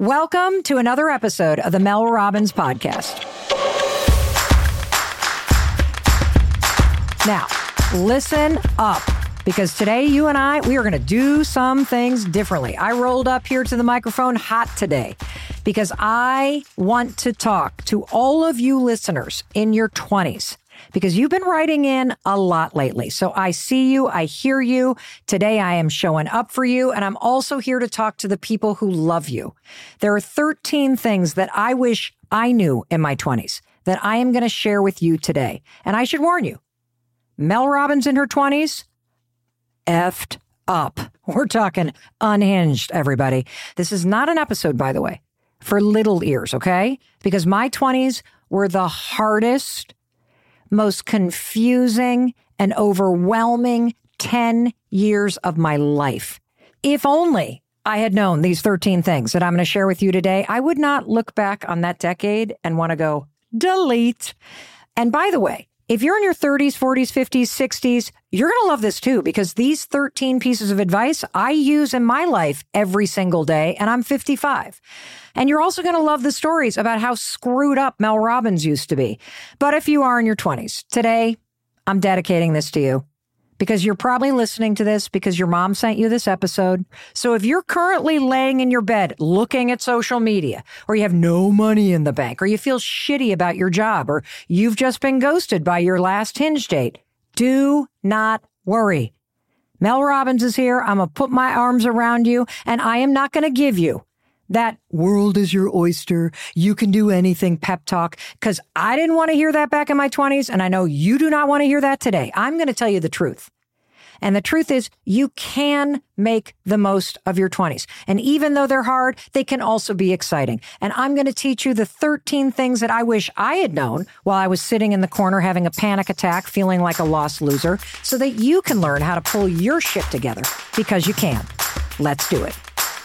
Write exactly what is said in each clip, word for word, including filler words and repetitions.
Welcome to another episode of the Mel Robbins Podcast. Now, listen up, because today you and I, we are going to do some things differently. I rolled up here to the microphone hot today because I want to talk to all of you listeners in your twenties. Because you've been writing in a lot lately. So I see you, I hear you. Today I am showing up for you, and I'm also here to talk to the people who love you. There are thirteen things that I wish I knew in my twenties that I am going to share with you today. And I should warn you, Mel Robbins in her twenties, effed up. We're talking unhinged, everybody. This is not an episode, by the way, for little ears, okay? Because my twenties were the hardest, most confusing and overwhelming ten years of my life. If only I had known these thirteen things that I'm going to share with you today, I would not look back on that decade and want to go, delete. And by the way, if you're in your thirties, forties, fifties, sixties, you're going to love this too, because these thirteen pieces of advice I use in my life every single day, and I'm fifty-five. And you're also going to love the stories about how screwed up Mel Robbins used to be. But if you are in your twenties, today, I'm dedicating this to you because you're probably listening to this because your mom sent you this episode. So if you're currently laying in your bed looking at social media, or you have no money in the bank, or you feel shitty about your job, or you've just been ghosted by your last hinge date, do not worry. Mel Robbins is here. I'm going to put my arms around you, and I am not going to give you that world is your oyster, you can do anything pep talk, because I didn't want to hear that back in my twenties, and I know you do not want to hear that today. I'm going to tell you the truth. And the truth is, you can make the most of your twenties. And even though they're hard, they can also be exciting. And I'm going to teach you the thirteen things that I wish I had known while I was sitting in the corner having a panic attack, feeling like a lost loser, so that you can learn how to pull your shit together, because you can. Let's do it.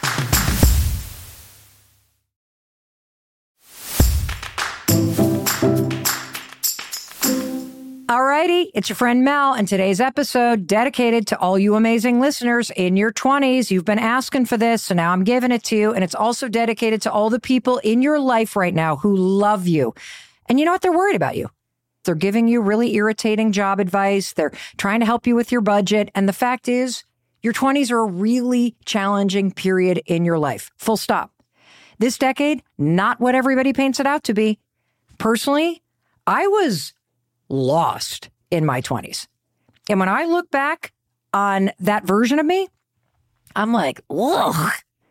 Alrighty, it's your friend Mel, and today's episode dedicated to all you amazing listeners in your twenties. You've been asking for this, so now I'm giving it to you. And it's also dedicated to all the people in your life right now who love you. And you know what? They're worried about you. They're giving you really irritating job advice. They're trying to help you with your budget. And the fact is, your twenties are a really challenging period in your life. Full stop. This decade, not what everybody paints it out to be. Personally, I was lost in my twenties. And when I look back on that version of me, I'm like, ugh.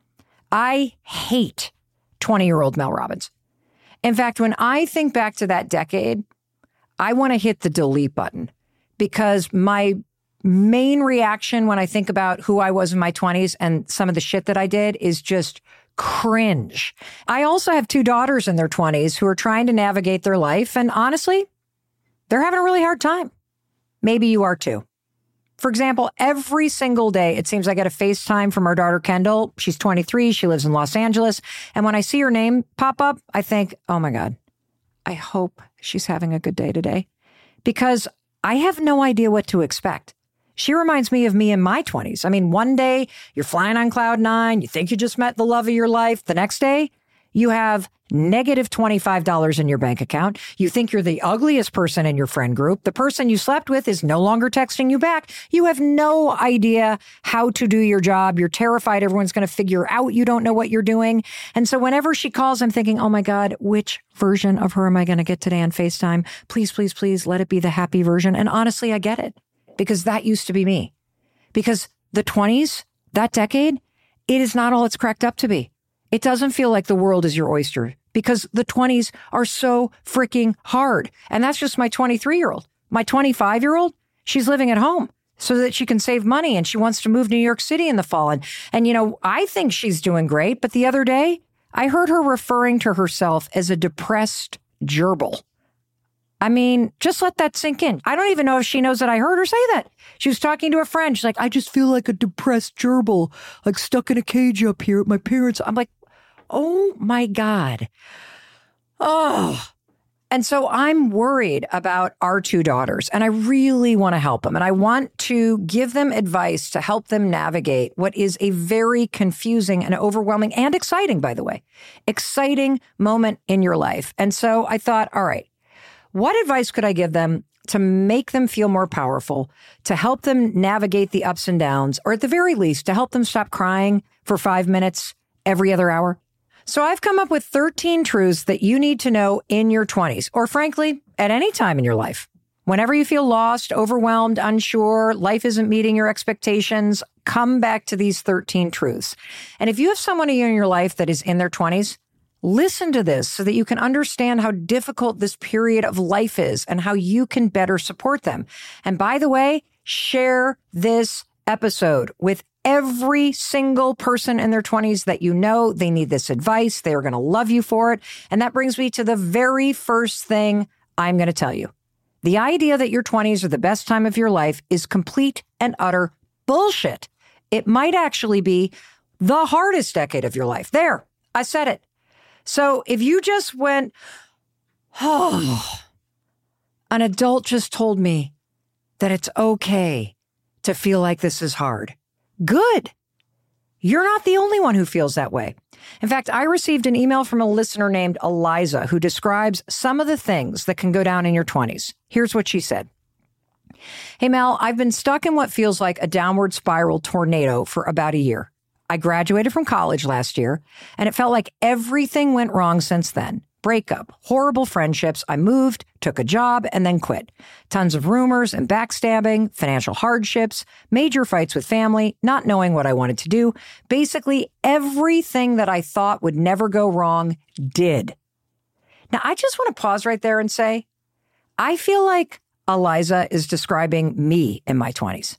I hate twenty-year-old Mel Robbins. In fact, when I think back to that decade, I want to hit the delete button, because my main reaction when I think about who I was in my twenties and some of the shit that I did is just cringe. I also have two daughters in their twenties who are trying to navigate their life, and honestly, they're having a really hard time. Maybe you are too. For example, every single day, it seems I get a FaceTime from our daughter, Kendall. She's twenty-three. She lives in Los Angeles. And when I see her name pop up, I think, oh my God, I hope she's having a good day today, because I have no idea what to expect. She reminds me of me in my twenties. I mean, one day you're flying on cloud nine. You think you just met the love of your life. The next day, you have negative twenty-five dollars in your bank account. You think you're the ugliest person in your friend group. The person you slept with is no longer texting you back. You have no idea how to do your job. You're terrified everyone's going to figure out you don't know what you're doing. And so whenever she calls, I'm thinking, oh my God, which version of her am I going to get today on FaceTime? Please, please, please let it be the happy version. And honestly, I get it, because that used to be me. Because the twenties, that decade, it is not all it's cracked up to be. It doesn't feel like the world is your oyster, because the twenties are so freaking hard. And that's just my twenty-three-year-old. My twenty-five-year-old, she's living at home so that she can save money, and she wants to move to New York City in the fall. And, and, you know, I think she's doing great. But the other day, I heard her referring to herself as a depressed gerbil. I mean, just let that sink in. I don't even know if she knows that I heard her say that. She was talking to a friend. She's like, I just feel like a depressed gerbil, like stuck in a cage up here at my parents'. I'm like, oh my God. Oh, And so I'm worried about our two daughters, and I really want to help them. And I want to give them advice to help them navigate what is a very confusing and overwhelming and exciting, by the way, exciting moment in your life. And so I thought, all right, what advice could I give them to make them feel more powerful, to help them navigate the ups and downs, or at the very least, to help them stop crying for five minutes every other hour? So I've come up with thirteen truths that you need to know in your twenties, or frankly, at any time in your life. Whenever you feel lost, overwhelmed, unsure, life isn't meeting your expectations, come back to these thirteen truths. And if you have someone in your life that is in their twenties, listen to this so that you can understand how difficult this period of life is and how you can better support them. And by the way, share this episode with every single person in their twenties that you know. They need this advice. They are going to love you for it. And that brings me to the very first thing I'm going to tell you. The idea that your twenties are the best time of your life is complete and utter bullshit. It might actually be the hardest decade of your life. There, I said it. So if you just went, oh, an adult just told me that it's okay to feel like this is hard. Good. You're not the only one who feels that way. In fact, I received an email from a listener named Eliza who describes some of the things that can go down in your twenties. Here's what she said. Hey, Mel, I've been stuck in what feels like a downward spiral tornado for about a year. I graduated from college last year, and it felt like everything went wrong since then. Breakup, horrible friendships. I moved, took a job, and then quit. Tons of rumors and backstabbing, financial hardships, major fights with family, not knowing what I wanted to do. Basically, everything that I thought would never go wrong did. Now, I just want to pause right there and say, I feel like Eliza is describing me in my twenties.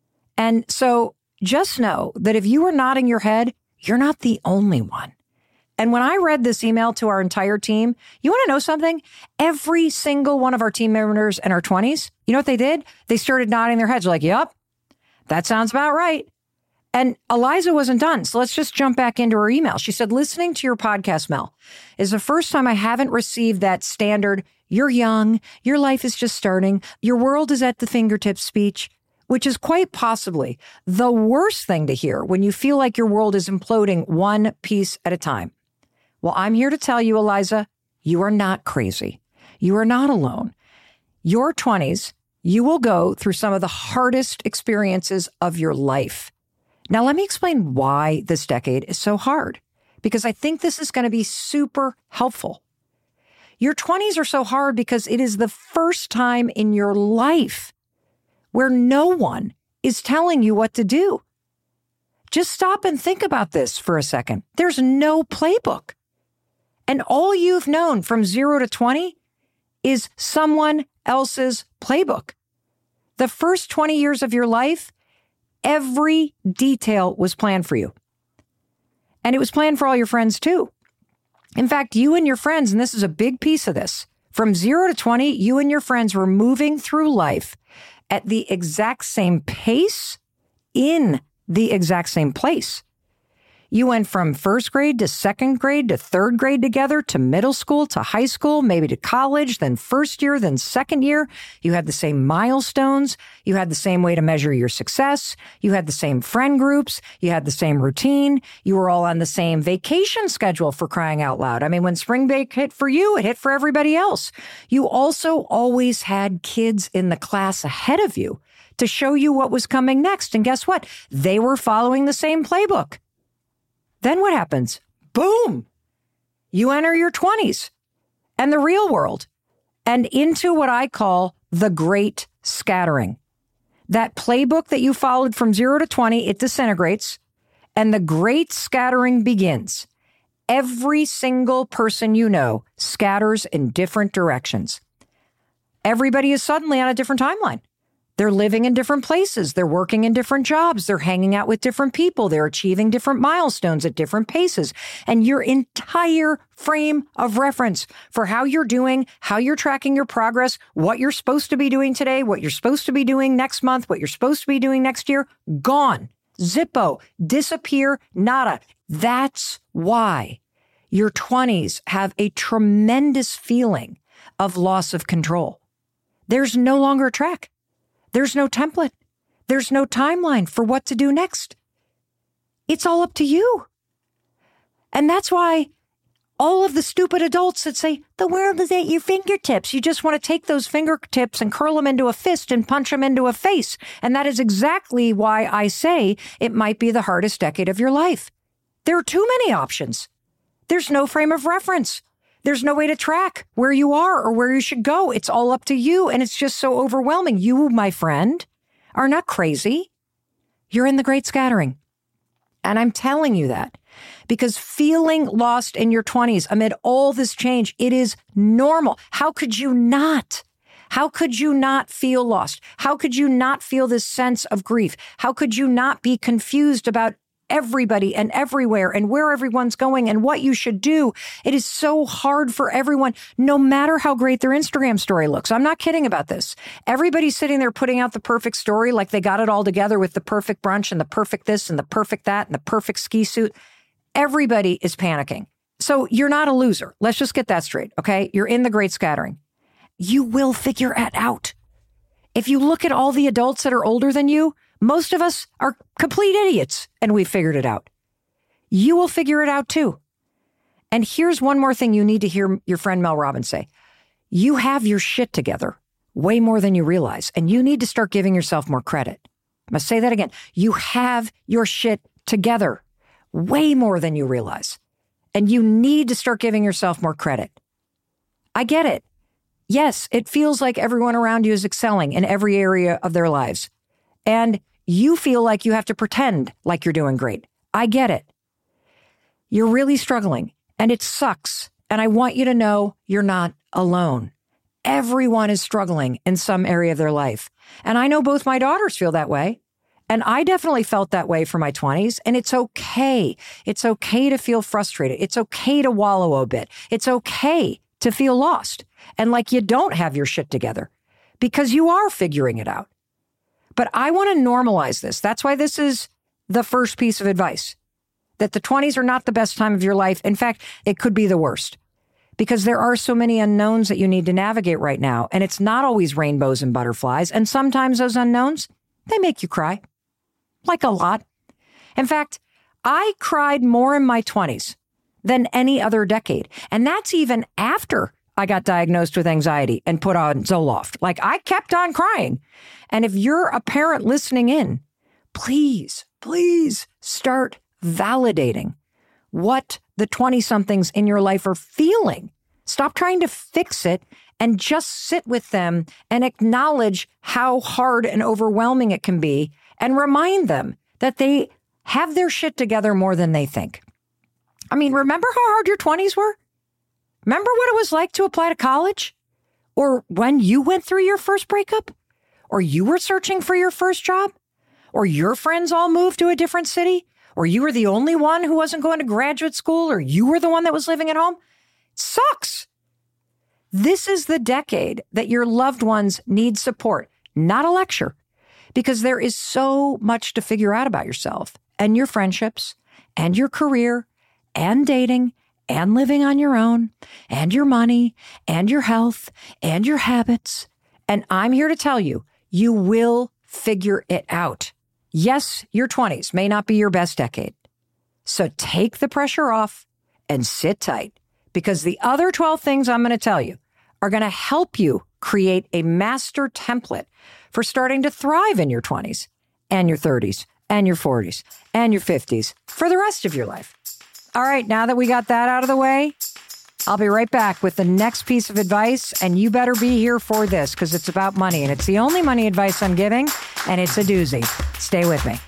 And so just know that if you are nodding your head, you're not the only one. And when I read this email to our entire team, you want to know something? Every single one of our team members in our twenties, you know what they did? They started nodding their heads like, yep, that sounds about right. And Eliza wasn't done. So let's just jump back into her email. She said, listening to your podcast, Mel, is the first time I haven't received that standard, you're young, your life is just starting, your world is at the fingertips speech, which is quite possibly the worst thing to hear when you feel like your world is imploding one piece at a time. Well, I'm here to tell you, Eliza, you are not crazy. You are not alone. Your twenties, you will go through some of the hardest experiences of your life. Now, let me explain why this decade is so hard, because I think this is going to be super helpful. Your twenties are so hard because it is the first time in your life where no one is telling you what to do. Just stop and think about this for a second. There's no playbook. And all you've known from zero to twenty is someone else's playbook. The first twenty years of your life, every detail was planned for you. And it was planned for all your friends too. In fact, you and your friends, and this is a big piece of this, from zero to twenty, you and your friends were moving through life at the exact same pace, in the exact same place. You went from first grade to second grade to third grade together, to middle school, to high school, maybe to college, then first year, then second year. You had the same milestones. You had the same way to measure your success. You had the same friend groups. You had the same routine. You were all on the same vacation schedule, for crying out loud. I mean, when spring break hit for you, it hit for everybody else. You also always had kids in the class ahead of you to show you what was coming next. And guess what? They were following the same playbook. Then what happens? Boom! You enter your twenties and the real world and into what I call the great scattering. That playbook that you followed from zero to twenty, it disintegrates and the great scattering begins. Every single person you know scatters in different directions. Everybody is suddenly on a different timeline. They're living in different places. They're working in different jobs. They're hanging out with different people. They're achieving different milestones at different paces. And your entire frame of reference for how you're doing, how you're tracking your progress, what you're supposed to be doing today, what you're supposed to be doing next month, what you're supposed to be doing next year, gone. Zippo. Disappear. Nada. That's why your twenties have a tremendous feeling of loss of control. There's no longer a track. There's no template. There's no timeline for what to do next. It's all up to you. And that's why all of the stupid adults that say, the world is at your fingertips. You just want to take those fingertips and curl them into a fist and punch them into a face. And that is exactly why I say it might be the hardest decade of your life. There are too many options. There's no frame of reference. There's no way to track where you are or where you should go. It's all up to you. And it's just so overwhelming. You, my friend, are not crazy. You're in the great scattering. And I'm telling you that because feeling lost in your twenties amid all this change, it is normal. How could you not? How could you not feel lost? How could you not feel this sense of grief? How could you not be confused about everybody and everywhere and where everyone's going and what you should do? It is so hard for everyone, no matter how great their Instagram story looks. I'm not kidding about this. Everybody's sitting there putting out the perfect story like they got it all together with the perfect brunch and the perfect this and the perfect that and the perfect ski suit. Everybody is panicking. So you're not a loser. Let's just get that straight, okay? You're in the great scattering. You will figure it out. If you look at all the adults that are older than you, most of us are complete idiots, and we figured it out. You will figure it out too. And here's one more thing you need to hear your friend Mel Robbins say. You have your shit together way more than you realize, and you need to start giving yourself more credit. I must say that again. You have your shit together way more than you realize, and you need to start giving yourself more credit. I get it. Yes, it feels like everyone around you is excelling in every area of their lives. And you feel like you have to pretend like you're doing great. I get it. You're really struggling and it sucks. And I want you to know you're not alone. Everyone is struggling in some area of their life. And I know both my daughters feel that way. And I definitely felt that way for my twenties. And it's okay. It's okay to feel frustrated. It's okay to wallow a bit. It's okay to feel lost and like you don't have your shit together because you are figuring it out. But I want to normalize this. That's why this is the first piece of advice, that the twenties are not the best time of your life. In fact, it could be the worst because there are so many unknowns that you need to navigate right now. And it's not always rainbows and butterflies. And sometimes those unknowns, they make you cry, like a lot. In fact, I cried more in my twenties than any other decade. And that's even after I got diagnosed with anxiety and put on Zoloft. Like I kept on crying. And if you're a parent listening in, please, please start validating what the twenty-somethings in your life are feeling. Stop trying to fix it and just sit with them and acknowledge how hard and overwhelming it can be and remind them that they have their shit together more than they think. I mean, remember how hard your twenties were? Remember what it was like to apply to college? Or when you went through your first breakup? Or you were searching for your first job? Or your friends all moved to a different city? Or you were the only one who wasn't going to graduate school? Or you were the one that was living at home? It sucks. This is the decade that your loved ones need support, not a lecture, because there is so much to figure out about yourself and your friendships and your career and dating and living on your own and your money and your health and your habits. And I'm here to tell you, you will figure it out. Yes, your twenties may not be your best decade. So take the pressure off and sit tight because the other twelve things I'm going to tell you are going to help you create a master template for starting to thrive in your twenties and your thirties and your forties and your fifties for the rest of your life. All right, now that we got that out of the way, I'll be right back with the next piece of advice, and you better be here for this because it's about money, and it's the only money advice I'm giving, and it's a doozy. Stay with me.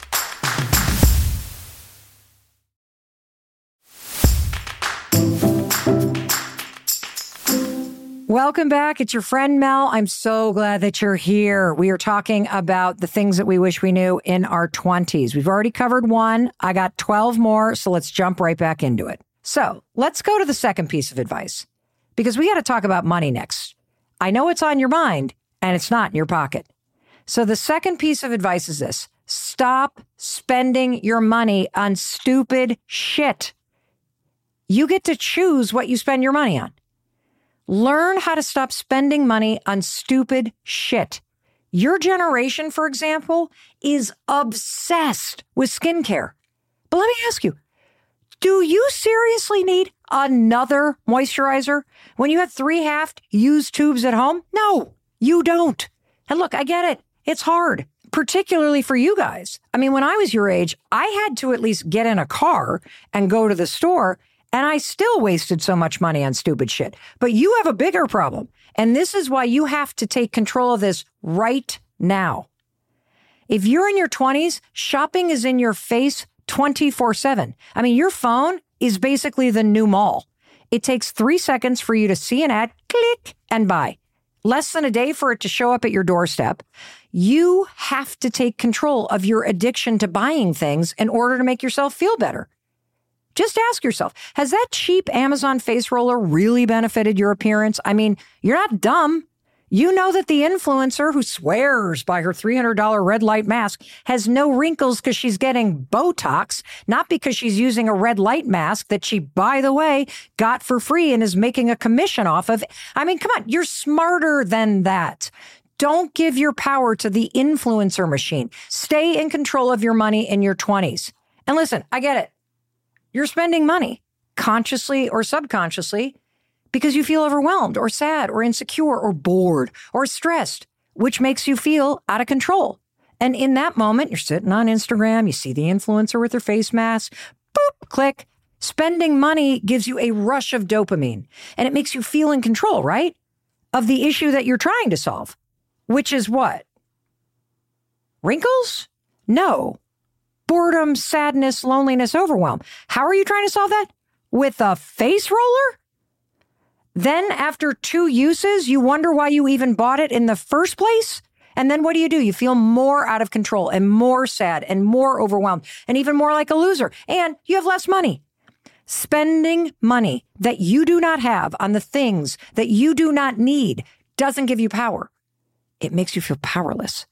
Welcome back. It's your friend Mel. I'm so glad that you're here. We are talking about the things that we wish we knew in our twenties. We've already covered one. I got twelve more, so let's jump right back into it. So let's go to the second piece of advice because we got to talk about money next. I know it's on your mind and it's not in your pocket. So the second piece of advice is this. Stop spending your money on stupid shit. You get to choose what you spend your money on. Learn how to stop spending money on stupid shit. Your generation, for example, is obsessed with skincare. But let me ask you, do you seriously need another moisturizer when you have three half-used tubes at home? No, you don't. And look, I get it. It's hard, particularly for you guys. I mean, when I was your age, I had to at least get in a car and go to the store, and I still wasted so much money on stupid shit. But you have a bigger problem, and this is why you have to take control of this right now. If you're in your twenties, shopping is in your face twenty-four seven. I mean, your phone is basically the new mall. It takes three seconds for you to see an ad, click, and buy. Less than a day for it to show up at your doorstep. You have to take control of your addiction to buying things in order to make yourself feel better. Just ask yourself, has that cheap Amazon face roller really benefited your appearance? I mean, you're not dumb. You know that the influencer who swears by her three hundred dollars red light mask has no wrinkles because she's getting Botox, not because she's using a red light mask that she, by the way, got for free and is making a commission off of. I mean, come on, you're smarter than that. Don't give your power to the influencer machine. Stay in control of your money in your twenties. And listen, I get it. You're spending money, consciously or subconsciously, because you feel overwhelmed or sad or insecure or bored or stressed, which makes you feel out of control. And in that moment, you're sitting on Instagram, you see the influencer with their face mask, boop, click. Spending money gives you a rush of dopamine, and it makes you feel in control, right? Of the issue that you're trying to solve, which is what? Wrinkles? No. Boredom, sadness, loneliness, overwhelm. How are you trying to solve that? With a face roller? Then after two uses, you wonder why you even bought it in the first place? And then what do you do? You feel more out of control and more sad and more overwhelmed and even more like a loser. And you have less money. Spending money that you do not have on the things that you do not need doesn't give you power. It makes you feel powerless.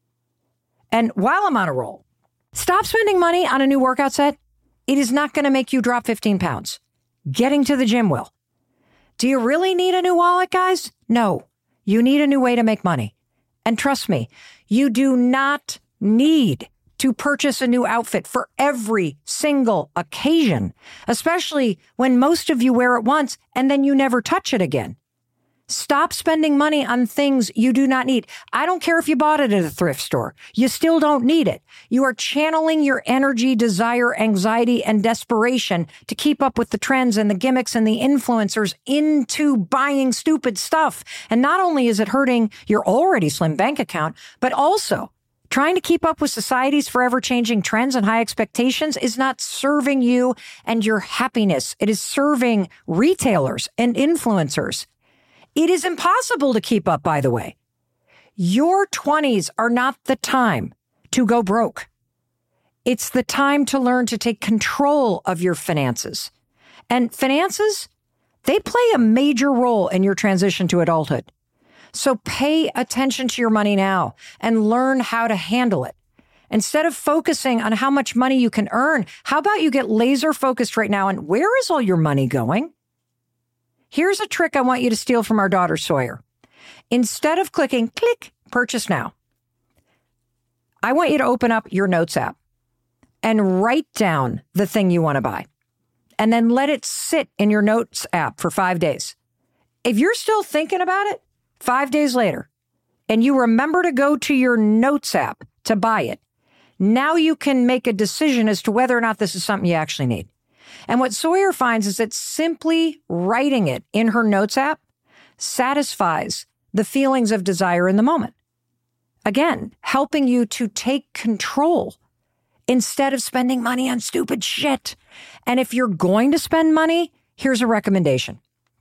And while I'm on a roll, stop spending money on a new workout set. It is not going to make you drop fifteen pounds. Getting to the gym will. Do you really need a new wallet, guys? No, you need a new way to make money. And trust me, you do not need to purchase a new outfit for every single occasion, especially when most of you wear it once and then you never touch it again. Stop spending money on things you do not need. I don't care if you bought it at a thrift store. You still don't need it. You are channeling your energy, desire, anxiety, and desperation to keep up with the trends and the gimmicks and the influencers into buying stupid stuff. And not only is it hurting your already slim bank account, but also trying to keep up with society's forever changing trends and high expectations is not serving you and your happiness. It is serving retailers and influencers. It is impossible to keep up, by the way. Your twenties are not the time to go broke. It's the time to learn to take control of your finances. And finances, they play a major role in your transition to adulthood. So pay attention to your money now and learn how to handle it. Instead of focusing on how much money you can earn, how about you get laser focused right now on where is all your money going? Here's a trick I want you to steal from our daughter, Sawyer. Instead of clicking, click, purchase now, I want you to open up your Notes app and write down the thing you want to buy. And then let it sit in your Notes app for five days. If you're still thinking about it, five days later, and you remember to go to your Notes app to buy it, now you can make a decision as to whether or not this is something you actually need. And what Sawyer finds is that simply writing it in her Notes app satisfies the feelings of desire in the moment. Again, helping you to take control instead of spending money on stupid shit. And if you're going to spend money, here's a recommendation.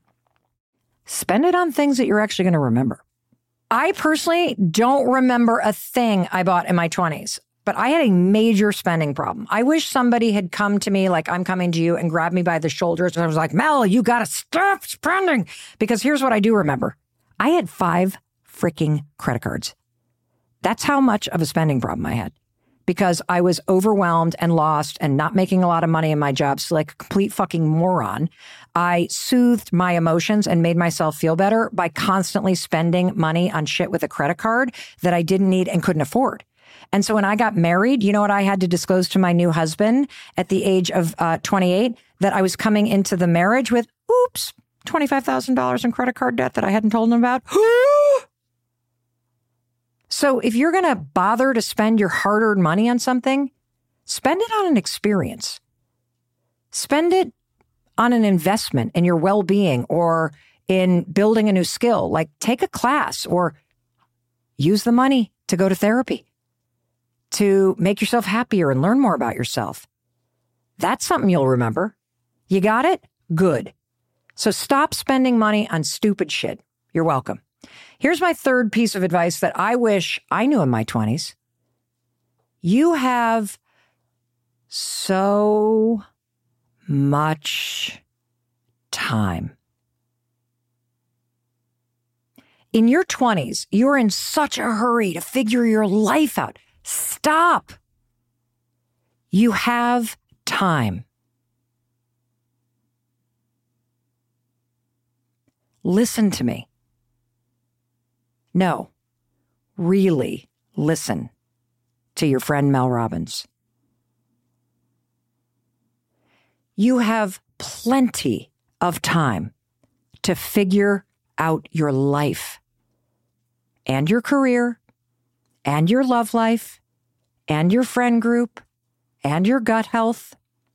Spend it on things that you're actually going to remember. I personally don't remember a thing I bought in my twenties. But I had a major spending problem. I wish somebody had come to me like I'm coming to you and grabbed me by the shoulders. And I was like, Mel, you got to stop spending. Because here's what I do remember. I had five freaking credit cards. That's how much of a spending problem I had. because I was overwhelmed and lost and not making a lot of money in my job. So like a complete fucking moron. I soothed my emotions and made myself feel better by constantly spending money on shit with a credit card that I didn't need and couldn't afford. And so when I got married, you know what I had to disclose to my new husband at the age of uh, twenty-eight? That I was coming into the marriage with, oops, twenty-five thousand dollars in credit card debt that I hadn't told him about. So if you're going to bother to spend your hard-earned money on something, spend it on an experience. Spend it on an investment in your well-being or in building a new skill, like take a class or use the money to go to therapy, to make yourself happier and learn more about yourself. That's something you'll remember. You got it? Good. So stop spending money on stupid shit. You're welcome. Here's my third piece of advice that I wish I knew in my twenties. You have so much time. In your twenties, you're in such a hurry to figure your life out. Stop. You have time. Listen to me. No, really listen to your friend Mel Robbins. You have plenty of time to figure out your life and your career and your love life and your friend group and your gut health.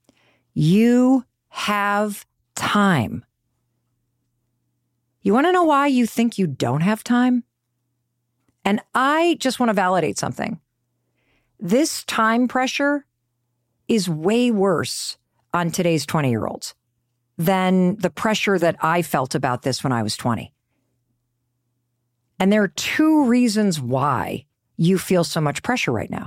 You have time. You want to know why you think you don't have time? And I just want to validate something. This time pressure is way worse on today's twenty-year-olds than the pressure that I felt about this when I was twenty. And there are two reasons why you feel so much pressure right now.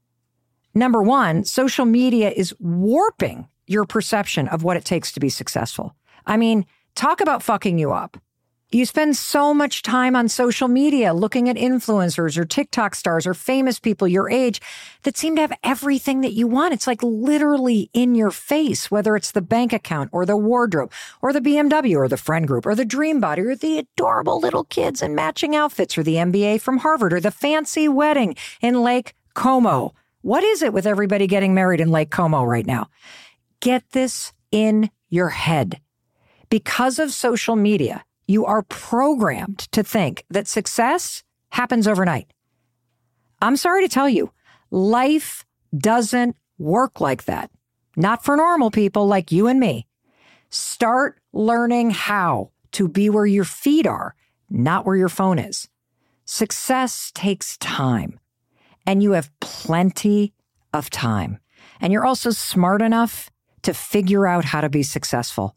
Number one, social media is warping your perception of what it takes to be successful. I mean, talk about fucking you up. You spend so much time on social media looking at influencers or TikTok stars or famous people your age that seem to have everything that you want. It's like literally in your face, whether it's the bank account or the wardrobe or the B M W or the friend group or the dream body or the adorable little kids in matching outfits or the M B A from Harvard or the fancy wedding in Lake Como. What is it with everybody getting married in Lake Como right now? Get this in your head. Because of social media, you are programmed to think that success happens overnight. I'm sorry to tell you, life doesn't work like that. Not for normal people like you and me. Start learning how to be where your feet are, not where your phone is. Success takes time, and you have plenty of time. And you're also smart enough to figure out how to be successful.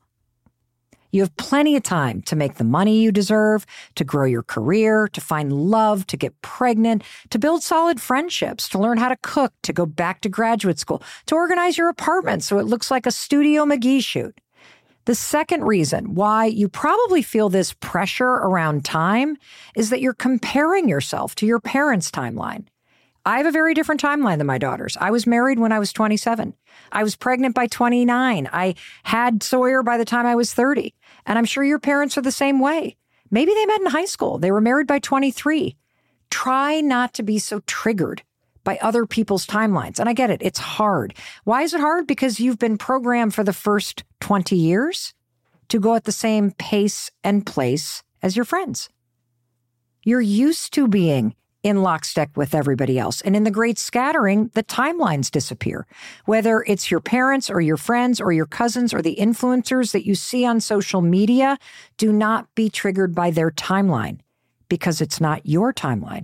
You have plenty of time to make the money you deserve, to grow your career, to find love, to get pregnant, to build solid friendships, to learn how to cook, to go back to graduate school, to organize your apartment so it looks like a Studio McGee shoot. The second reason why you probably feel this pressure around time is that you're comparing yourself to your parents' timeline. I have a very different timeline than my daughters. I was married when I was twenty-seven. I was pregnant by twenty-nine. I had Sawyer by the time I was thirty. And I'm sure your parents are the same way. Maybe they met in high school. They were married by twenty-three. Try not to be so triggered by other people's timelines. And I get it. It's hard. Why is it hard? Because you've been programmed for the first twenty years to go at the same pace and place as your friends. You're used to being in lockstep with everybody else. And in the great scattering, the timelines disappear. Whether it's your parents or your friends or your cousins or the influencers that you see on social media, do not be triggered by their timeline because it's not your timeline.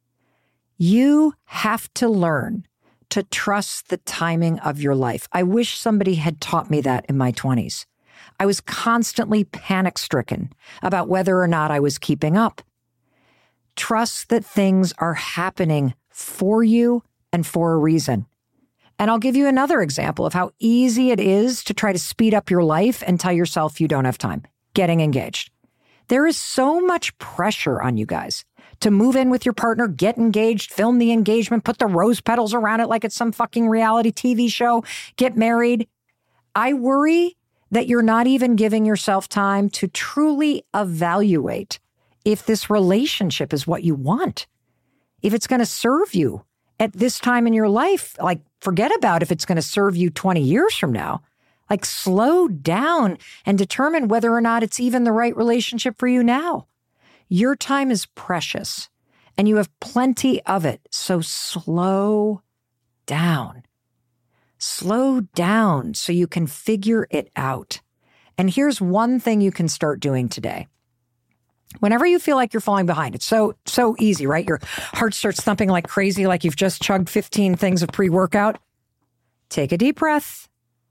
You have to learn to trust the timing of your life. I wish somebody had taught me that in my twenties. I was constantly panic-stricken about whether or not I was keeping up. Trust that things are happening for you and for a reason. And I'll give you another example of how easy it is to try to speed up your life and tell yourself you don't have time. Getting engaged. There is so much pressure on you guys to move in with your partner, get engaged, film the engagement, put the rose petals around it like it's some fucking reality T V show, get married. I worry that you're not even giving yourself time to truly evaluate if this relationship is what you want, if it's going to serve you at this time in your life. Like, forget about if it's going to serve you twenty years from now. Like, slow down and determine whether or not it's even the right relationship for you now. Your time is precious and you have plenty of it. So slow down. Slow down so you can figure it out. And here's one thing you can start doing today. Whenever you feel like you're falling behind, it's so, so easy, right? Your heart starts thumping like crazy, like you've just chugged fifteen things of pre-workout. Take a deep breath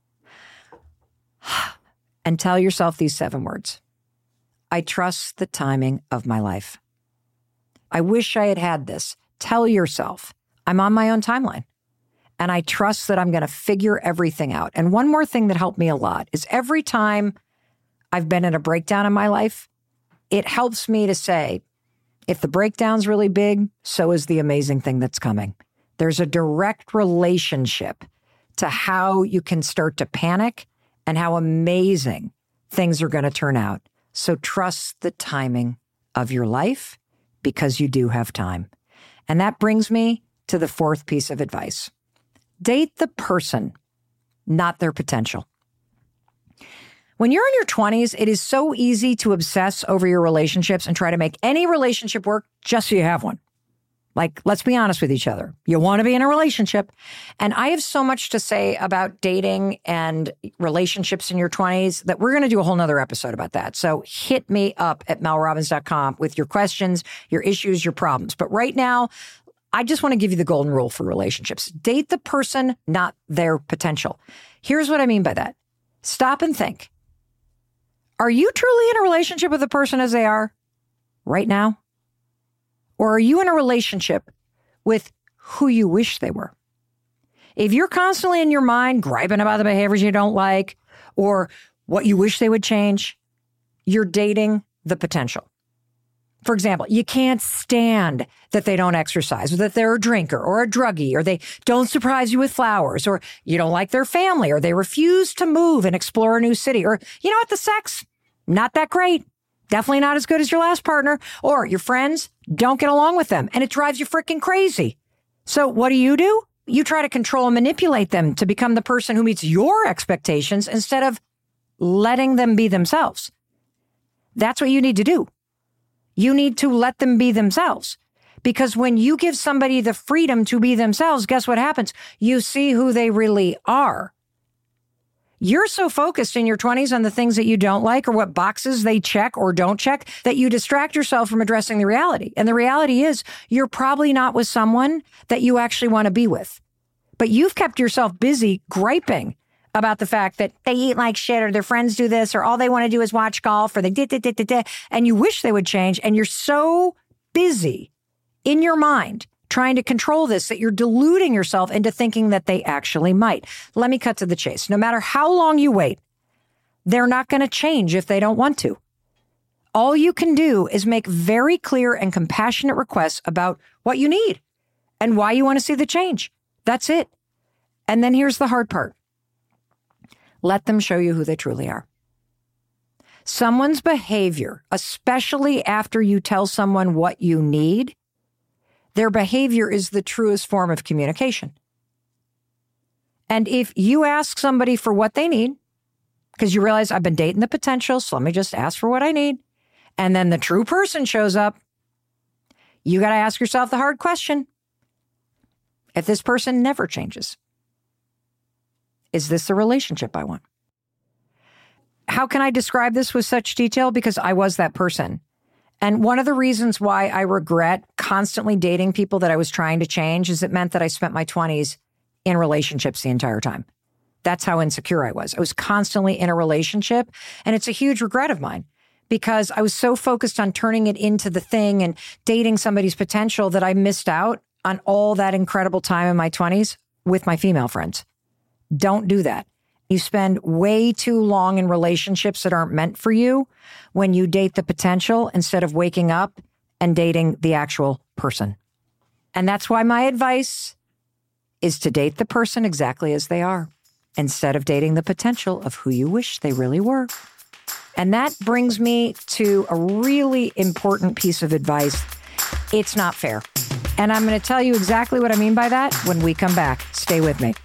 and tell yourself these seven words. I trust the timing of my life. I wish I had had this. Tell yourself, I'm on my own timeline. And I trust that I'm going to figure everything out. And one more thing that helped me a lot is every time I've been in a breakdown in my life, it helps me to say, if the breakdown's really big, so is the amazing thing that's coming. There's a direct relationship to how you can start to panic and how amazing things are going to turn out. So trust the timing of your life because you do have time. And that brings me to the fourth piece of advice. Date the person, not their potential. When you're in your twenties, it is so easy to obsess over your relationships and try to make any relationship work just so you have one. Like, let's be honest with each other. You want to be in a relationship. And I have so much to say about dating and relationships in your twenties that we're going to do a whole nother episode about that. So hit me up at mel robbins dot com with your questions, your issues, your problems. But right now, I just want to give you the golden rule for relationships. Date the person, not their potential. Here's what I mean by that. Stop and think. Are you truly in a relationship with the person as they are right now? Or are you in a relationship with who you wish they were? If you're constantly in your mind griping about the behaviors you don't like or what you wish they would change, you're dating the potential. For example, you can't stand that they don't exercise, or that they're a drinker or a druggie, or they don't surprise you with flowers, or you don't like their family, or they refuse to move and explore a new city, or you know what, the sex, not that great. Definitely not as good as your last partner, or your friends don't get along with them and it drives you freaking crazy. So what do you do? You try to control and manipulate them to become the person who meets your expectations instead of letting them be themselves. That's what you need to do. You need to let them be themselves. Because when you give somebody the freedom to be themselves, guess what happens? You see who they really are. You're so focused in your twenties on the things that you don't like or what boxes they check or don't check that you distract yourself from addressing the reality. And the reality is you're probably not with someone that you actually want to be with. But you've kept yourself busy griping about the fact that they eat like shit or their friends do this or all they want to do is watch golf or they did, did, did, did, did, and you wish they would change. And you're so busy in your mind trying to control this that you're deluding yourself into thinking that they actually might. Let me cut to the chase. No matter how long you wait, they're not going to change if they don't want to. All you can do is make very clear and compassionate requests about what you need and why you want to see the change. That's it. And then here's the hard part. Let them show you who they truly are. Someone's behavior, especially after you tell someone what you need, their behavior is the truest form of communication. And if you ask somebody for what they need, because you realize I've been dating the potential, so let me just ask for what I need, and then the true person shows up, you got to ask yourself the hard question. If this person never changes, is this the relationship I want? How can I describe this with such detail? Because I was that person. And one of the reasons why I regret constantly dating people that I was trying to change is it meant that I spent my twenties in relationships the entire time. That's how insecure I was. I was constantly in a relationship. And it's a huge regret of mine because I was so focused on turning it into the thing and dating somebody's potential that I missed out on all that incredible time in my twenties with my female friends. Don't do that. You spend way too long in relationships that aren't meant for you when you date the potential instead of waking up and dating the actual person. And that's why my advice is to date the person exactly as they are, instead of dating the potential of who you wish they really were. And that brings me to a really important piece of advice. It's not fair. And I'm going to tell you exactly what I mean by that when we come back. Stay with me.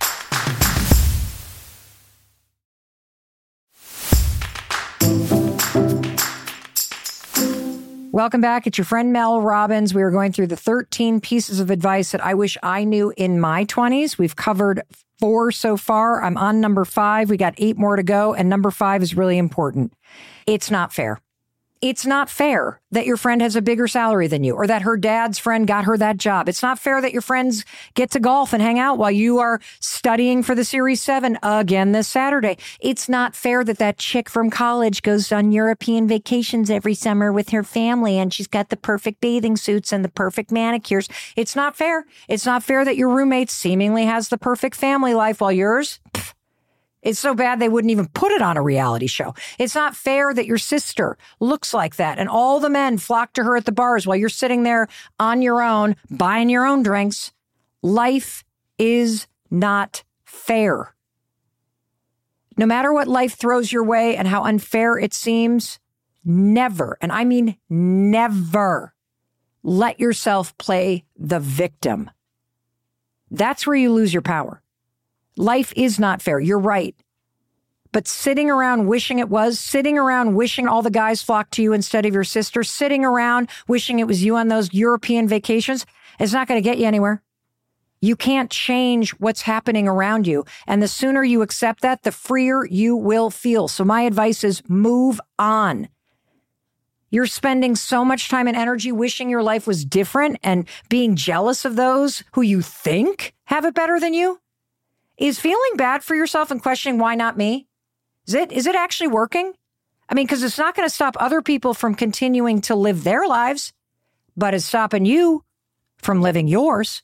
Welcome back. It's your friend Mel Robbins. We are going through the thirteen pieces of advice that I wish I knew in my twenties. We've covered four so far. I'm on number five. We got eight more to go. And number five is really important. It's not fair. It's not fair that your friend has a bigger salary than you, or that her dad's friend got her that job. It's not fair that your friends get to golf and hang out while you are studying for the Series seven again this Saturday. It's not fair that that chick from college goes on European vacations every summer with her family and she's got the perfect bathing suits and the perfect manicures. It's not fair. It's not fair that your roommate seemingly has the perfect family life while yours, pff, it's so bad they wouldn't even put it on a reality show. It's not fair that your sister looks like that and all the men flock to her at the bars while you're sitting there on your own, buying your own drinks. Life is not fair. No matter what life throws your way and how unfair it seems, never, and I mean never, let yourself play the victim. That's where you lose your power. Life is not fair. You're right. But sitting around wishing it was, sitting around wishing all the guys flocked to you instead of your sister, sitting around wishing it was you on those European vacations, it's not going to get you anywhere. You can't change what's happening around you. And the sooner you accept that, the freer you will feel. So my advice is move on. You're spending so much time and energy wishing your life was different and being jealous of those who you think have it better than you. Is feeling bad for yourself and questioning why not me? Is it is it actually working? I mean, because it's not going to stop other people from continuing to live their lives, but it's stopping you from living yours.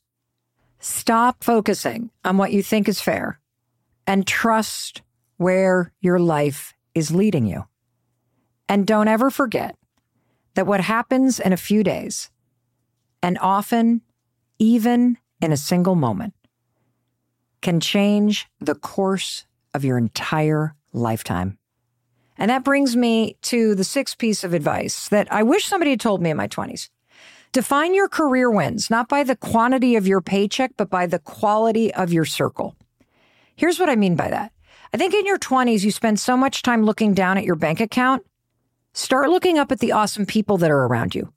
Stop focusing on what you think is fair and trust where your life is leading you. And don't ever forget that what happens in a few days, and often even in a single moment, can change the course of your entire lifetime. And that brings me to the sixth piece of advice that I wish somebody had told me in my twenties. Define your career wins, not by the quantity of your paycheck, but by the quality of your circle. Here's what I mean by that. I think in your twenties, you spend so much time looking down at your bank account. Start looking up at the awesome people that are around you.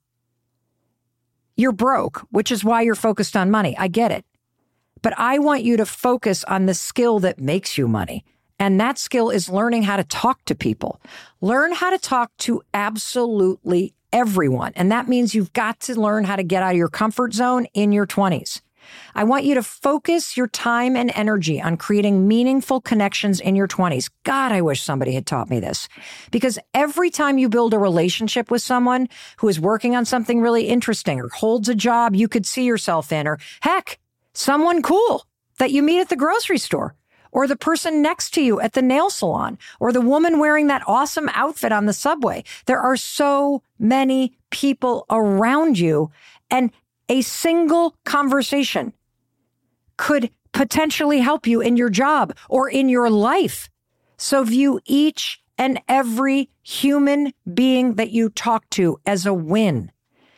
You're broke, which is why you're focused on money. I get it. But I want you to focus on the skill that makes you money. And that skill is learning how to talk to people. Learn how to talk to absolutely everyone. And that means you've got to learn how to get out of your comfort zone in your twenties. I want you to focus your time and energy on creating meaningful connections in your twenties. God, I wish somebody had taught me this. Because every time you build a relationship with someone who is working on something really interesting or holds a job you could see yourself in, or heck, someone cool that you meet at the grocery store, or the person next to you at the nail salon, or the woman wearing that awesome outfit on the subway. There are so many people around you, and a single conversation could potentially help you in your job or in your life. So view each and every human being that you talk to as a win.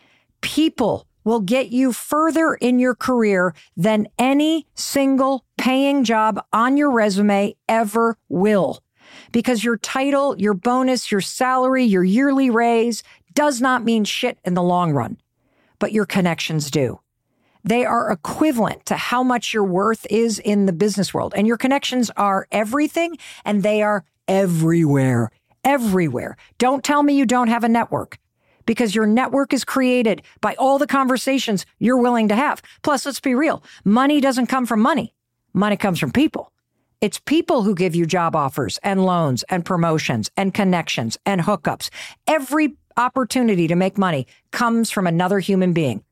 People will get you further in your career than any single paying job on your resume ever will. Because your title, your bonus, your salary, your yearly raise does not mean shit in the long run, but your connections do. They are equivalent to how much your worth is in the business world. And your connections are everything, and they are everywhere, everywhere. Don't tell me you don't have a network, because your network is created by all the conversations you're willing to have. Plus, let's be real. Money doesn't come from money. Money comes from people. It's people who give you job offers and loans and promotions and connections and hookups. Every opportunity to make money comes from another human being.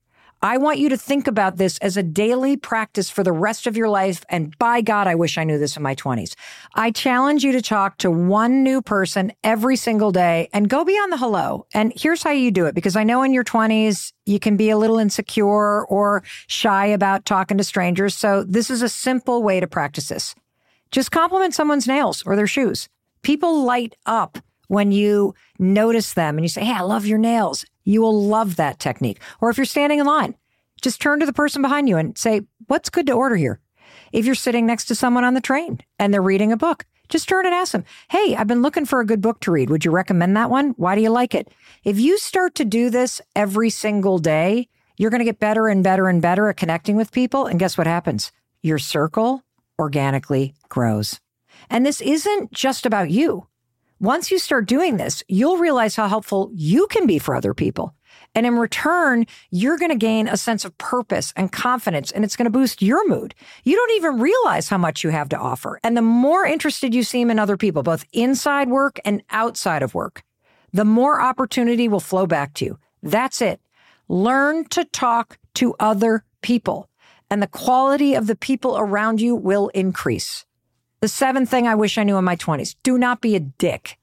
I want you to think about this as a daily practice for the rest of your life. And by God, I wish I knew this in my twenties. I challenge you to talk to one new person every single day and go beyond the hello. And here's how you do it, because I know in your twenties, you can be a little insecure or shy about talking to strangers. So this is a simple way to practice this. Just compliment someone's nails or their shoes. People light up when you notice them and you say, hey, I love your nails. You will love that technique. Or if you're standing in line, just turn to the person behind you and say, what's good to order here? If you're sitting next to someone on the train and they're reading a book, just turn and ask them, hey, I've been looking for a good book to read. Would you recommend that one? Why do you like it? If you start to do this every single day, you're going to get better and better and better at connecting with people. And guess what happens? Your circle organically grows. And this isn't just about you. Once you start doing this, you'll realize how helpful you can be for other people. And in return, you're going to gain a sense of purpose and confidence, and it's going to boost your mood. You don't even realize how much you have to offer. And the more interested you seem in other people, both inside work and outside of work, the more opportunity will flow back to you. That's it. Learn to talk to other people, and the quality of the people around you will increase. The seventh thing I wish I knew in my twenties, do not be a dick.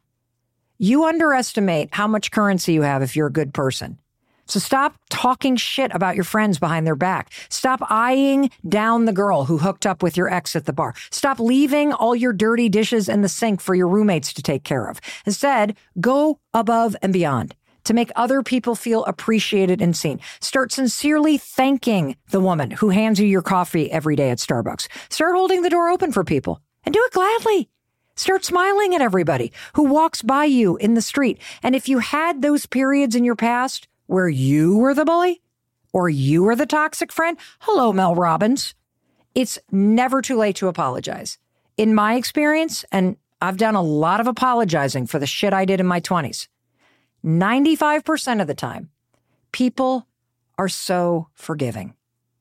You underestimate how much currency you have if you're a good person. So stop talking shit about your friends behind their back. Stop eyeing down the girl who hooked up with your ex at the bar. Stop leaving all your dirty dishes in the sink for your roommates to take care of. Instead, go above and beyond to make other people feel appreciated and seen. Start sincerely thanking the woman who hands you your coffee every day at Starbucks. Start holding the door open for people. And do it gladly. Start smiling at everybody who walks by you in the street. And if you had those periods in your past where you were the bully or you were the toxic friend, hello, Mel Robbins. It's never too late to apologize. In my experience, and I've done a lot of apologizing for the shit I did in my twenties, ninety-five percent of the time, people are so forgiving.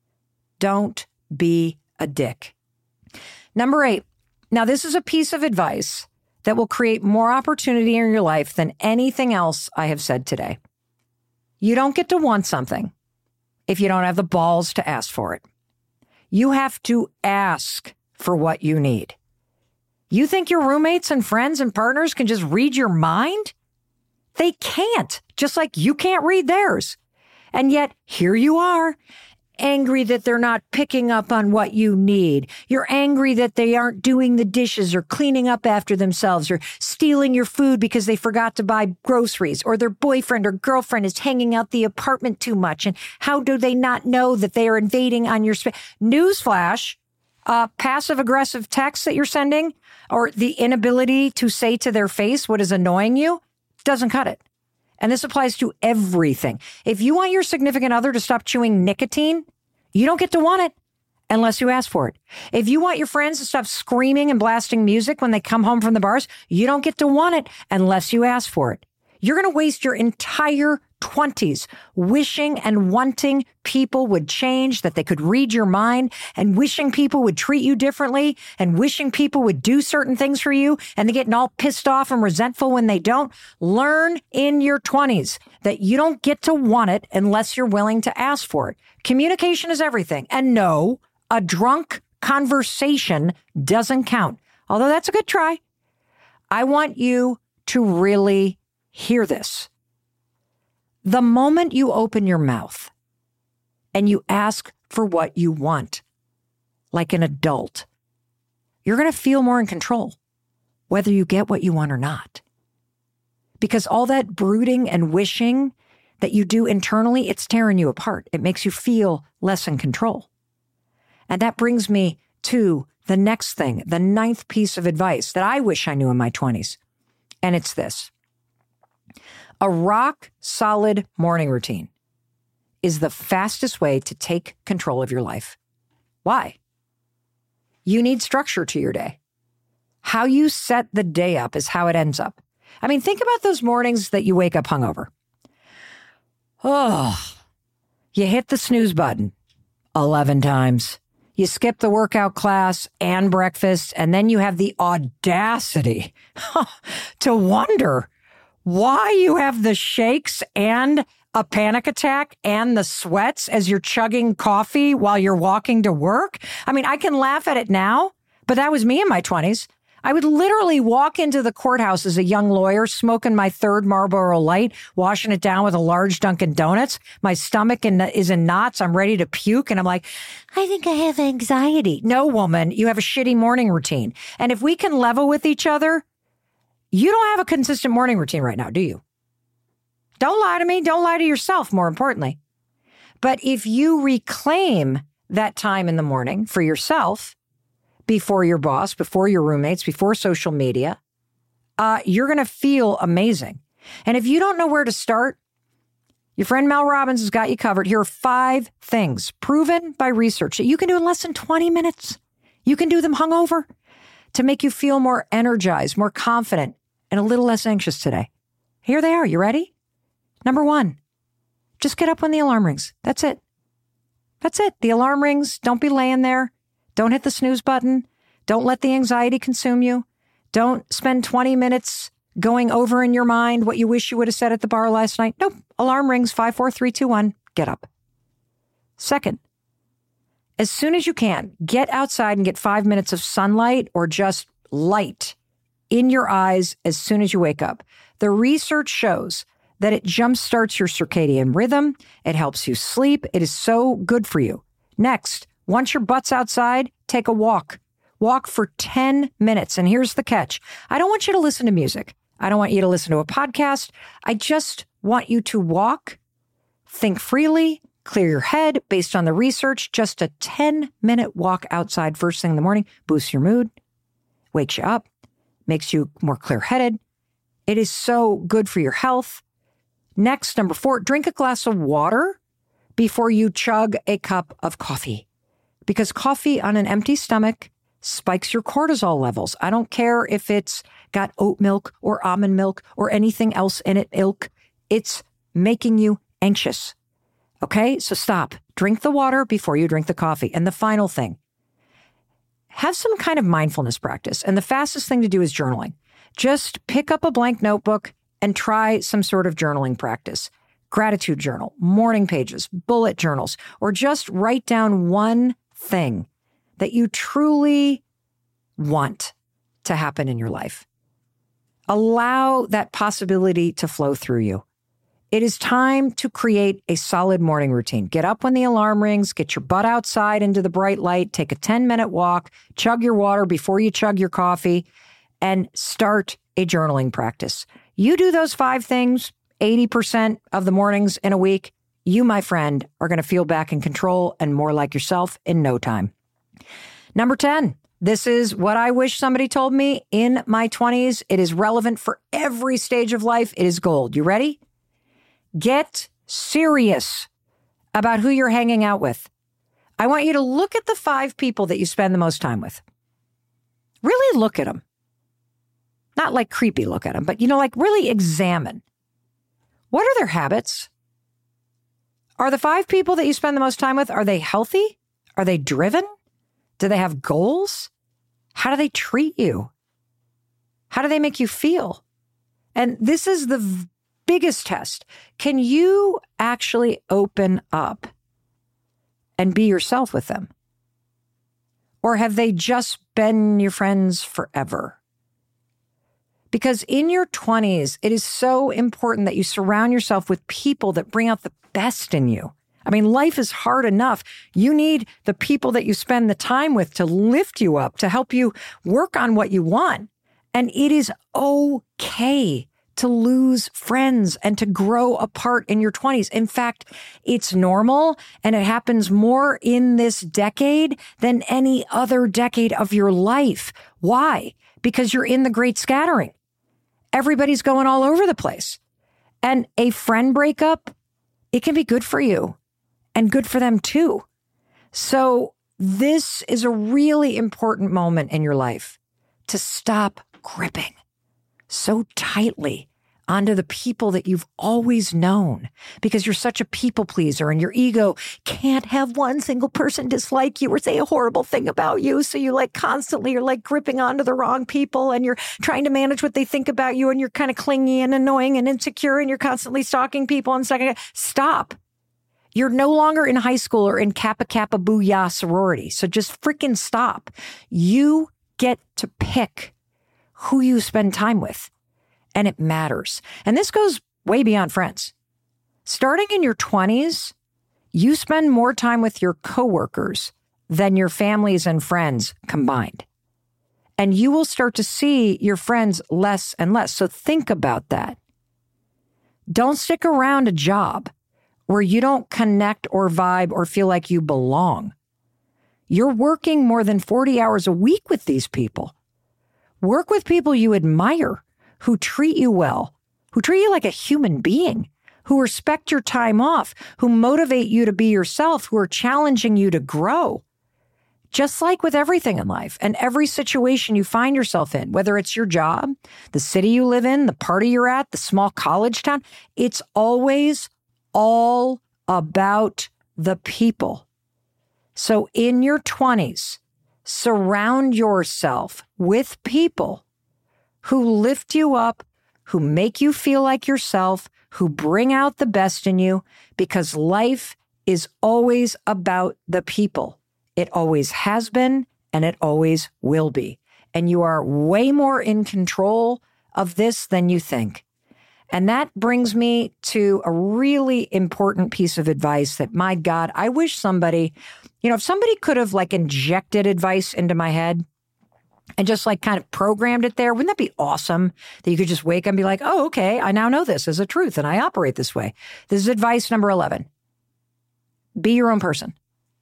Don't be a dick. Number eight. Now, this is a piece of advice that will create more opportunity in your life than anything else I have said today. You don't get to want something if you don't have the balls to ask for it. You have to ask for what you need. You think your roommates and friends and partners can just read your mind? They can't, just like you can't read theirs. And yet, here you are, angry that they're not picking up on what you need. You're angry that they aren't doing the dishes or cleaning up after themselves or stealing your food because they forgot to buy groceries, or their boyfriend or girlfriend is hanging out the apartment too much. And how do they not know that they are invading on your space? Newsflash, uh, passive-aggressive texts that you're sending or the inability to say to their face what is annoying you doesn't cut it. And this applies to everything. If you want your significant other to stop chewing nicotine, you don't get to want it unless you ask for it. If you want your friends to stop screaming and blasting music when they come home from the bars, you don't get to want it unless you ask for it. You're going to waste your entire twenties wishing and wanting people would change, that they could read your mind, and wishing people would treat you differently, and wishing people would do certain things for you, and they getting all pissed off and resentful when they don't. Learn in your twenties that you don't get to want it unless you're willing to ask for it. Communication is everything. And no, a drunk conversation doesn't count. Although that's a good try. I want you to really hear this. The moment you open your mouth and you ask for what you want, like an adult, you're going to feel more in control, whether you get what you want or not. Because all that brooding and wishing that you do internally, it's tearing you apart. It makes you feel less in control. And that brings me to the next thing, the ninth piece of advice that I wish I knew in my twenties. And it's this. A rock-solid morning routine is the fastest way to take control of your life. Why? You need structure to your day. How you set the day up is how it ends up. I mean, think about those mornings that you wake up hungover. Oh, you hit the snooze button eleven times. You skip the workout class and breakfast, and then you have the audacity to wonder why you have the shakes and a panic attack and the sweats as you're chugging coffee while you're walking to work? I mean, I can laugh at it now, but that was me in my twenties. I would literally walk into the courthouse as a young lawyer, smoking my third Marlboro Light, washing it down with a large Dunkin' Donuts. My stomach in, is in knots. I'm ready to puke. And I'm like, I think I have anxiety. No, woman, you have a shitty morning routine. And if we can level with each other, you don't have a consistent morning routine right now, do you? Don't lie to me. Don't lie to yourself, more importantly. But if you reclaim that time in the morning for yourself, before your boss, before your roommates, before social media, uh, you're going to feel amazing. And if you don't know where to start, your friend Mel Robbins has got you covered. Here are five things proven by research that you can do in less than twenty minutes. You can do them hungover to make you feel more energized, more confident, and a little less anxious today. Here they are. You ready? Number one, just get up when the alarm rings. That's it. That's it. The alarm rings. Don't be laying there. Don't hit the snooze button. Don't let the anxiety consume you. Don't spend twenty minutes going over in your mind what you wish you would have said at the bar last night. Nope. Alarm rings. Five, four, three, two, one. Get up. Second, as soon as you can, get outside and get five minutes of sunlight or just light in your eyes as soon as you wake up. The research shows that it jumpstarts your circadian rhythm. It helps you sleep. It is so good for you. Next, once your butt's outside, take a walk. Walk for ten minutes. And here's the catch. I don't want you to listen to music. I don't want you to listen to a podcast. I just want you to walk, think freely, clear your head based on the research. Just a ten-minute walk outside first thing in the morning boosts your mood, wakes you up, makes you more clear-headed. It is so good for your health. Next, number four, drink a glass of water before you chug a cup of coffee. Because coffee on an empty stomach spikes your cortisol levels. I don't care if it's got oat milk or almond milk or anything else in it, ilk. It's making you anxious. Okay, so stop. Drink the water before you drink the coffee. And the final thing, have some kind of mindfulness practice. And the fastest thing to do is journaling. Just pick up a blank notebook and try some sort of journaling practice. Gratitude journal, morning pages, bullet journals, or just write down one thing that you truly want to happen in your life. Allow that possibility to flow through you. It is time to create a solid morning routine. Get up when the alarm rings, get your butt outside into the bright light, take a ten-minute walk, chug your water before you chug your coffee, and start a journaling practice. You do those five things eighty percent of the mornings in a week, you, my friend, are going to feel back in control and more like yourself in no time. Number ten, this is what I wish somebody told me in my twenties. It is relevant for every stage of life. It is gold. You ready? Get serious about who you're hanging out with. I want you to look at the five people that you spend the most time with. Really look at them. Not like creepy look at them, but, you know, like really examine. What are their habits? Are the five people that you spend the most time with, are they healthy? Are they driven? Do they have goals? How do they treat you? How do they make you feel? And this is the v- biggest test. Can you actually open up and be yourself with them? Or have they just been your friends forever? Because in your twenties, it is so important that you surround yourself with people that bring out the best in you. I mean, life is hard enough. You need the people that you spend the time with to lift you up, to help you work on what you want. And it is okay to lose friends and to grow apart in your twenties. In fact, it's normal, and it happens more in this decade than any other decade of your life. Why? Because you're in the great scattering. Everybody's going all over the place. And a friend breakup, it can be good for you and good for them too. So this is a really important moment in your life to stop gripping so tightly onto the people that you've always known because you're such a people pleaser and your ego can't have one single person dislike you or say a horrible thing about you. So you like constantly you're like gripping onto the wrong people and you're trying to manage what they think about you and you're kind of clingy and annoying and insecure and you're constantly stalking people and stuff. Stop. You're no longer in high school or in Kappa Kappa Booyah sorority. So just freaking stop. You get to pick who you spend time with. And it matters. And this goes way beyond friends. Starting in your twenties, you spend more time with your coworkers than your families and friends combined. And you will start to see your friends less and less. So think about that. Don't stick around a job where you don't connect or vibe or feel like you belong. You're working more than forty hours a week with these people. Work with people you admire, who treat you well, who treat you like a human being, who respect your time off, who motivate you to be yourself, who are challenging you to grow. Just like with everything in life and every situation you find yourself in, whether it's your job, the city you live in, the party you're at, the small college town, it's always all about the people. So in your twenties, surround yourself with people who lift you up, who make you feel like yourself, who bring out the best in you, because life is always about the people. It always has been, and it always will be. And you are way more in control of this than you think. And that brings me to a really important piece of advice that, my God, I wish somebody, you know, if somebody could have like injected advice into my head, and just like kind of programmed it there. Wouldn't that be awesome that you could just wake up and be like, oh, okay, I now know this as a truth and I operate this way. This is advice number eleven. Be your own person.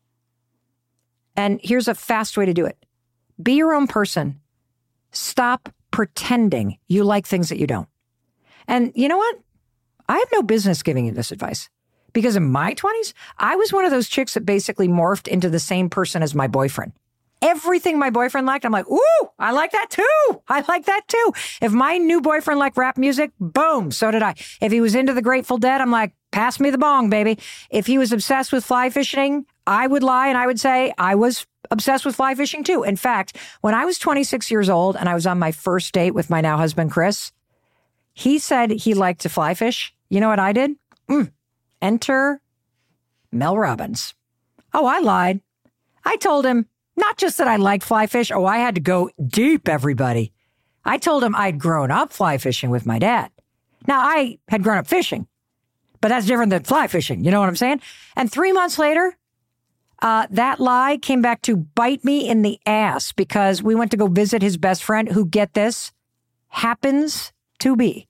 And here's a fast way to do it. Be your own person. Stop pretending you like things that you don't. And you know what? I have no business giving you this advice because in my twenties, I was one of those chicks that basically morphed into the same person as my boyfriend. Everything my boyfriend liked, I'm like, ooh, I like that too. I like that too. If my new boyfriend liked rap music, boom, so did I. If he was into the Grateful Dead, I'm like, pass me the bong, baby. If he was obsessed with fly fishing, I would lie and I would say I was obsessed with fly fishing too. In fact, when I was twenty-six years old and I was on my first date with my now husband, Chris, he said he liked to fly fish. You know what I did? Mm. Enter Mel Robbins. Oh, I lied. I told him, not just that I liked fly fish. Oh, I had to go deep, everybody. I told him I'd grown up fly fishing with my dad. Now, I had grown up fishing, but that's different than fly fishing. You know what I'm saying? And three months later, uh, that lie came back to bite me in the ass because we went to go visit his best friend who, get this, happens to be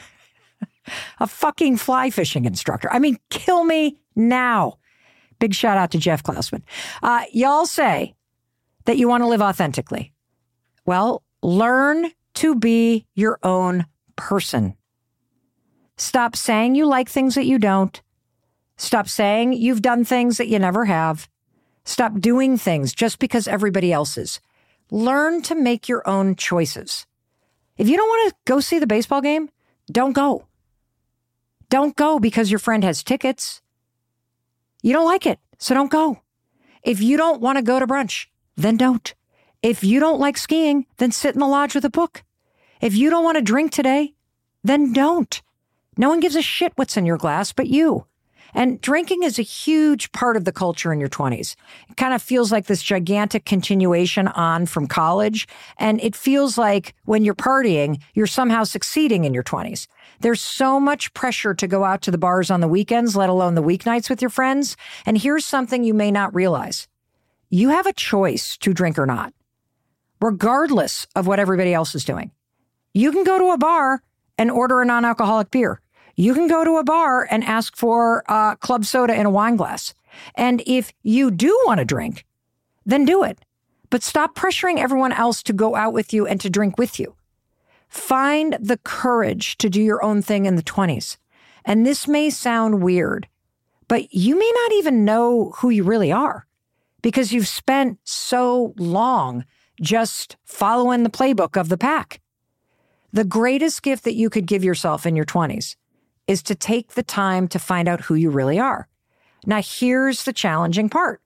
a fucking fly fishing instructor. I mean, kill me now. Big shout out to Jeff Klausman. Uh, y'all say that you want to live authentically. Well, learn to be your own person. Stop saying you like things that you don't. Stop saying you've done things that you never have. Stop doing things just because everybody else is. Learn to make your own choices. If you don't want to go see the baseball game, don't go. Don't go because your friend has tickets. You don't like it, so don't go. If you don't want to go to brunch, then don't. If you don't like skiing, then sit in the lodge with a book. If you don't want to drink today, then don't. No one gives a shit what's in your glass but you. And drinking is a huge part of the culture in your twenties. It kind of feels like this gigantic continuation on from college. And it feels like when you're partying, you're somehow succeeding in your twenties. There's so much pressure to go out to the bars on the weekends, let alone the weeknights with your friends. And here's something you may not realize. You have a choice to drink or not, regardless of what everybody else is doing. You can go to a bar and order a non-alcoholic beer. You can go to a bar and ask for uh, club soda in a wine glass. And if you do want to drink, then do it. But stop pressuring everyone else to go out with you and to drink with you. Find the courage to do your own thing in the twenties. And this may sound weird, but you may not even know who you really are because you've spent so long just following the playbook of the pack. The greatest gift that you could give yourself in your twenties is to take the time to find out who you really are. Now, here's the challenging part.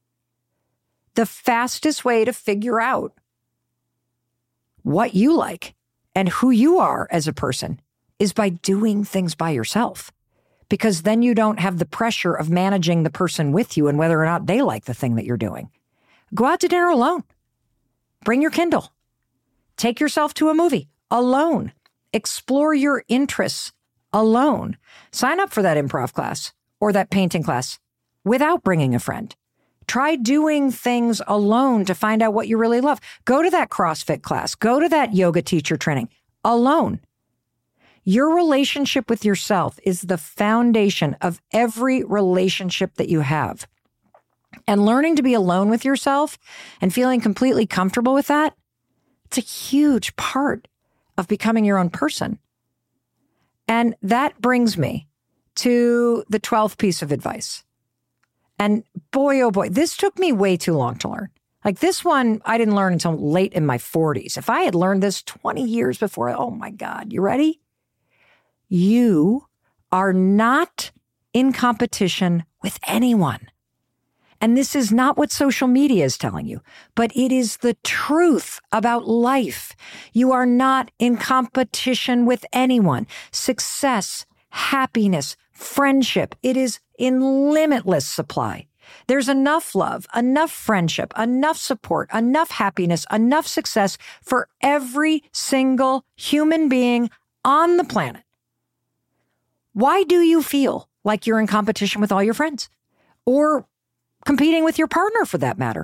The fastest way to figure out what you like and who you are as a person is by doing things by yourself, because then you don't have the pressure of managing the person with you and whether or not they like the thing that you're doing. Go out to dinner alone. Bring your Kindle. Take yourself to a movie alone. Explore your interests alone. Sign up for that improv class or that painting class without bringing a friend. Try doing things alone to find out what you really love. Go to that CrossFit class. Go to that yoga teacher training alone. Your relationship with yourself is the foundation of every relationship that you have. And learning to be alone with yourself and feeling completely comfortable with that, it's a huge part of becoming your own person. And that brings me to the twelfth piece of advice. And boy, oh boy, this took me way too long to learn. Like this one, I didn't learn until late in my forties. If I had learned this twenty years before, oh my God, you ready? You are not in competition with anyone. And this is not what social media is telling you, but it is the truth about life. You are not in competition with anyone. Success, happiness, friendship, it is in limitless supply. There's enough love, enough friendship, enough support, enough happiness, enough success for every single human being on the planet. Why do you feel like you're in competition with all your friends? Or competing with your partner, for that matter?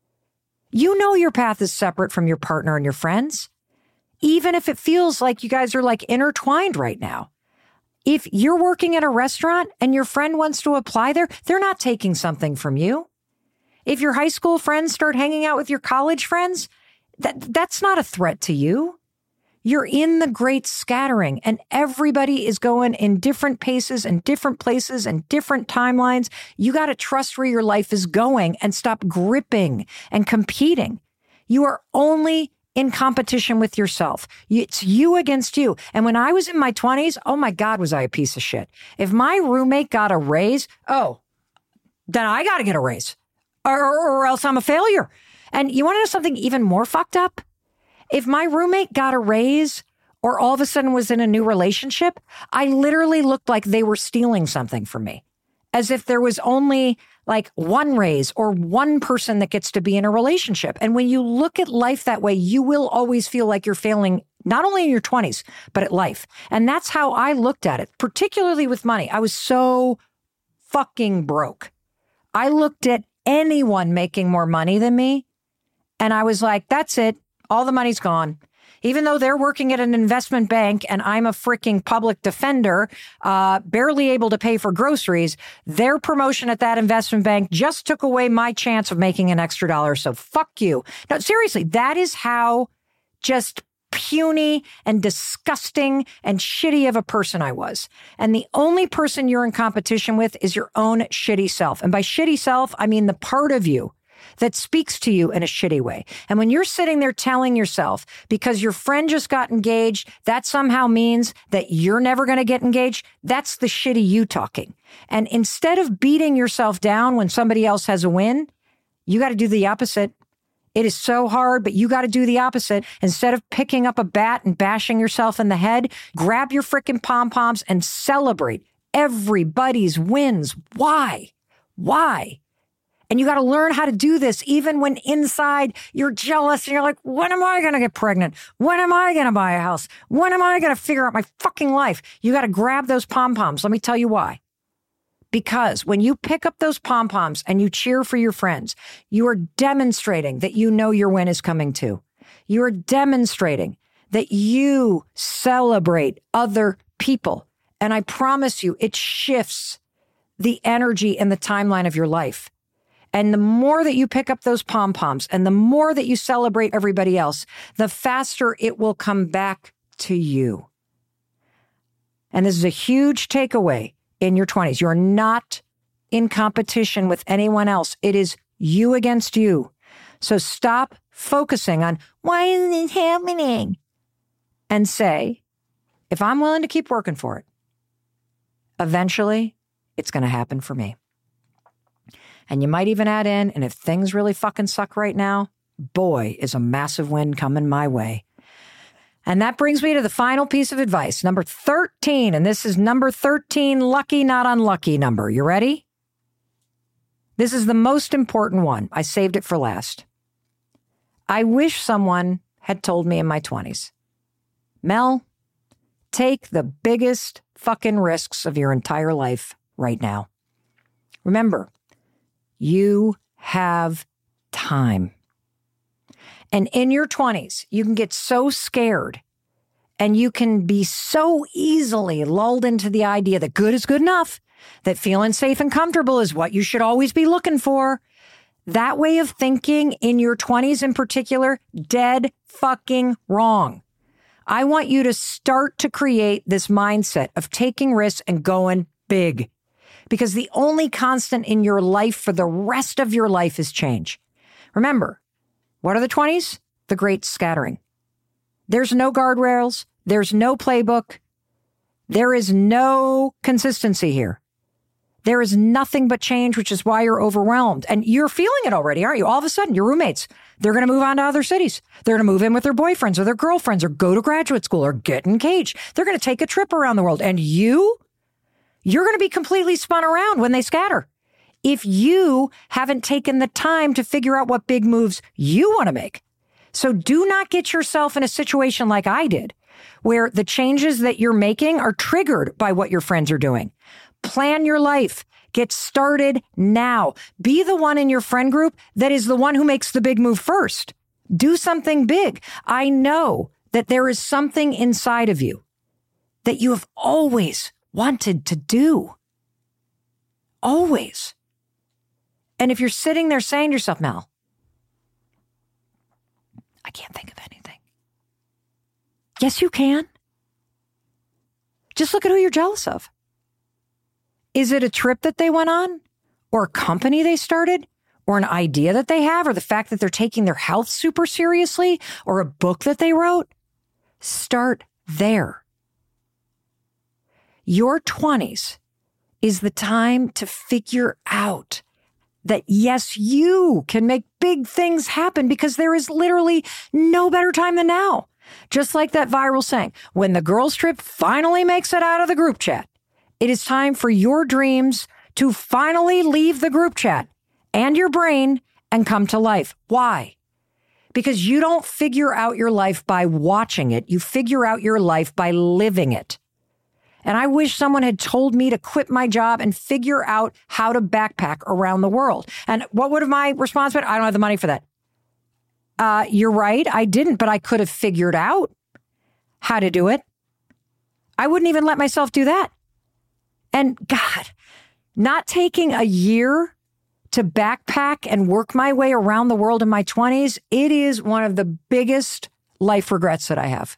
You know your path is separate from your partner and your friends, even if it feels like you guys are like intertwined right now. If you're working at a restaurant and your friend wants to apply there, they're not taking something from you. If your high school friends start hanging out with your college friends, that, that's not a threat to you. You're in the great scattering, and everybody is going in different paces and different places and different timelines. You got to trust where your life is going and stop gripping and competing. You are only in competition with yourself. It's you against you. And when I was in my twenties, oh my God, was I a piece of shit. If my roommate got a raise, oh, then I got to get a raise or, or else I'm a failure. And you want to know something even more fucked up? If my roommate got a raise or all of a sudden was in a new relationship, I literally looked like they were stealing something from me, as if there was only like one raise or one person that gets to be in a relationship. And when you look at life that way, you will always feel like you're failing, not only in your twenties, but at life. And that's how I looked at it, particularly with money. I was so fucking broke. I looked at anyone making more money than me, and I was like, that's it. All the money's gone. Even though they're working at an investment bank and I'm a freaking public defender, uh, barely able to pay for groceries, their promotion at that investment bank just took away my chance of making an extra dollar. So fuck you. No, seriously, that is how just puny and disgusting and shitty of a person I was. And the only person you're in competition with is your own shitty self. And by shitty self, I mean the part of you that speaks to you in a shitty way. And when you're sitting there telling yourself, because your friend just got engaged, that somehow means that you're never going to get engaged, that's the shitty you talking. And instead of beating yourself down when somebody else has a win, you got to do the opposite. It is so hard, but you got to do the opposite. Instead of picking up a bat and bashing yourself in the head, grab your frickin' pom-poms and celebrate everybody's wins. Why? Why? And you got to learn how to do this even when inside you're jealous and you're like, when am I going to get pregnant? When am I going to buy a house? When am I going to figure out my fucking life? You got to grab those pom-poms. Let me tell you why. Because when you pick up those pom-poms and you cheer for your friends, you are demonstrating that you know your win is coming too. You are demonstrating that you celebrate other people. And I promise you, it shifts the energy and the timeline of your life. And the more that you pick up those pom-poms and the more that you celebrate everybody else, the faster it will come back to you. And this is a huge takeaway in your twenties. You're not in competition with anyone else. It is you against you. So stop focusing on, why isn't it happening? and say, if I'm willing to keep working for it, eventually it's going to happen for me. And you might even add in, and if things really fucking suck right now, boy, is a massive win coming my way. And that brings me to the final piece of advice, number thirteen. And this is number thirteen, lucky, not unlucky number. You ready? This is the most important one. I saved it for last. I wish someone had told me in my twenties, Mel, take the biggest fucking risks of your entire life right now. Remember, you have time. And in your twenties, you can get so scared and you can be so easily lulled into the idea that good is good enough, that feeling safe and comfortable is what you should always be looking for. That way of thinking in your twenties in particular, dead fucking wrong. I want you to start to create this mindset of taking risks and going big, because the only constant in your life for the rest of your life is change. Remember, what are the twenties? The great scattering. There's no guardrails. There's no playbook. There is no consistency here. There is nothing but change, which is why you're overwhelmed. And you're feeling it already, aren't you? All of a sudden, your roommates, they're going to move on to other cities. They're going to move in with their boyfriends or their girlfriends or go to graduate school or get engaged. They're going to take a trip around the world. And you, you're going to be completely spun around when they scatter. If you haven't taken the time to figure out what big moves you want to make. So do not get yourself in a situation like I did, where the changes that you're making are triggered by what your friends are doing. Plan your life. Get started now. Be the one in your friend group that is the one who makes the big move first. Do something big. I know that there is something inside of you that you have always wanted to do. Always. And if you're sitting there saying to yourself, Mel, I can't think of anything. Yes, you can. Just look at who you're jealous of. Is it a trip that they went on, or a company they started, or an idea that they have, or the fact that they're taking their health super seriously, or a book that they wrote? Start there. Your twenties is the time to figure out that, yes, you can make big things happen, because there is literally no better time than now. Just like that viral saying, when the girls trip finally makes it out of the group chat, it is time for your dreams to finally leave the group chat and your brain and come to life. Why? Because you don't figure out your life by watching it. You figure out your life by living it. And I wish someone had told me to quit my job and figure out how to backpack around the world. And what would have my response been? I don't have the money for that. Uh, you're right. I didn't, but I could have figured out how to do it. I wouldn't even let myself do that. And God, not taking a year to backpack and work my way around the world in my twenties, it is one of the biggest life regrets that I have.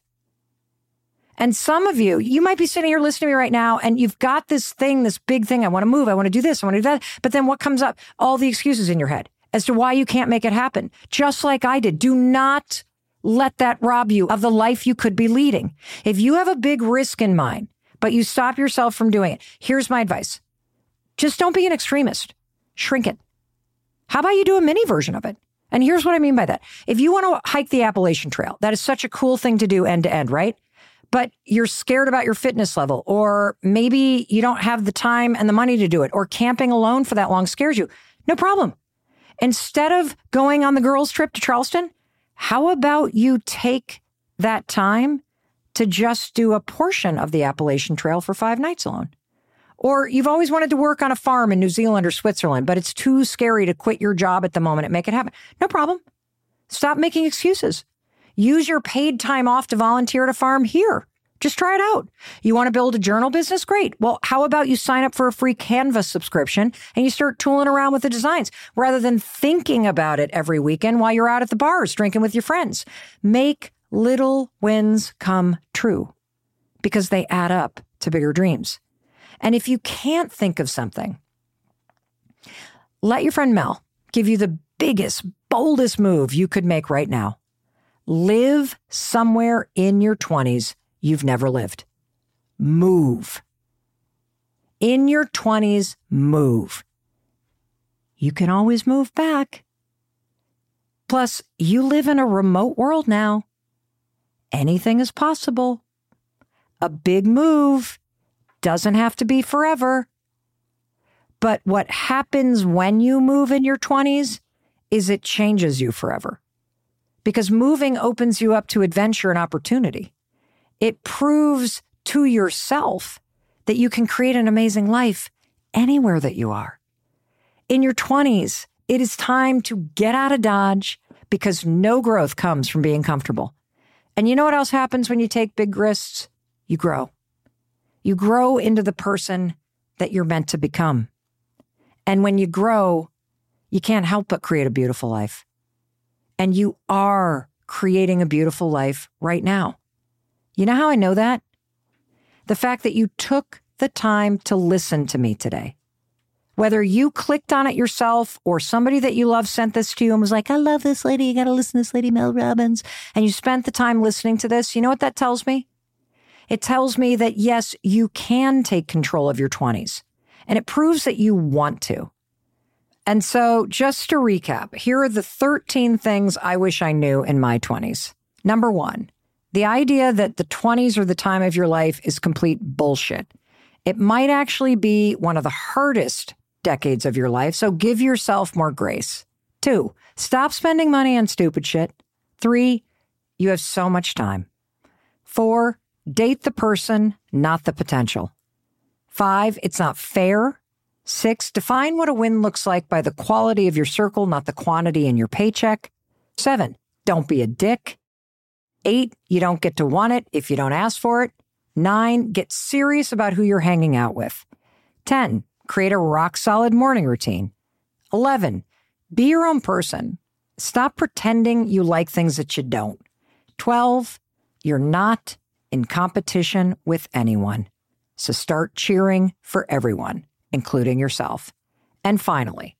And some of you, you might be sitting here listening to me right now, and you've got this thing, this big thing. I want to move. I want to do this. I want to do that. But then what comes up? All the excuses in your head as to why you can't make it happen. Just like I did. Do not let that rob you of the life you could be leading. If you have a big risk in mind, but you stop yourself from doing it, here's my advice. Just don't be an extremist. Shrink it. How about you do a mini version of it? And here's what I mean by that. If you want to hike the Appalachian Trail, that is such a cool thing to do end to end, right? But you're scared about your fitness level, or maybe you don't have the time and the money to do it, or camping alone for that long scares you. No problem. Instead of going on the girls' trip to Charleston, how about you take that time to just do a portion of the Appalachian Trail for five nights alone? Or you've always wanted to work on a farm in New Zealand or Switzerland, but it's too scary to quit your job at the moment and make it happen. No problem. Stop making excuses. Use your paid time off to volunteer at a farm here. Just try it out. You want to build a journal business? Great. Well, how about you sign up for a free Canva subscription and you start tooling around with the designs rather than thinking about it every weekend while you're out at the bars drinking with your friends. Make little wins come true because they add up to bigger dreams. And if you can't think of something, let your friend Mel give you the biggest, boldest move you could make right now. Live somewhere in your twenties you've never lived. Move. In your twenties, move. You can always move back. Plus, you live in a remote world now. Anything is possible. A big move doesn't have to be forever. But what happens when you move in your twenties is it changes you forever. Because moving opens you up to adventure and opportunity. It proves to yourself that you can create an amazing life anywhere that you are. In your twenties, it is time to get out of Dodge because no growth comes from being comfortable. And you know what else happens when you take big risks? You grow. You grow into the person that you're meant to become. And when you grow, you can't help but create a beautiful life. And you are creating a beautiful life right now. You know how I know that? The fact that you took the time to listen to me today. Whether you clicked on it yourself or somebody that you love sent this to you and was like, I love this lady, you got to listen to this lady, Mel Robbins, and you spent the time listening to this, you know what that tells me? It tells me that, yes, you can take control of your twenties, and it proves that you want to. And so just to recap, here are the thirteen things I wish I knew in my twenties. Number one, the idea that the twenties are the time of your life is complete bullshit. It might actually be one of the hardest decades of your life, so give yourself more grace. Two, stop spending money on stupid shit. Three, you have so much time. Four, date the person, not the potential. Five, it's not fair. Six, define what a win looks like by the quality of your circle, not the quantity in your paycheck. Seven, don't be a dick. Eight, you don't get to want it if you don't ask for it. Nine, get serious about who you're hanging out with. Ten, create a rock-solid morning routine. Eleven, be your own person. Stop pretending you like things that you don't. Twelve, you're not in competition with anyone. So start cheering for everyone, including yourself. And finally,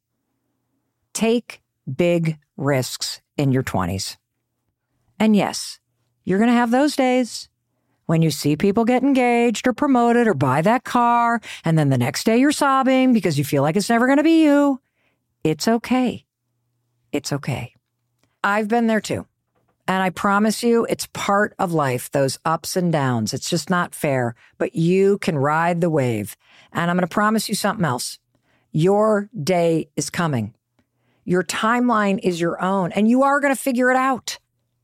take big risks in your twenties. And yes, you're going to have those days when you see people get engaged or promoted or buy that car, and then the next day you're sobbing because you feel like it's never going to be you. It's okay. It's okay. I've been there too. And I promise you, it's part of life, those ups and downs. It's just not fair, but you can ride the wave. And I'm going to promise you something else. Your day is coming. Your timeline is your own, and you are going to figure it out.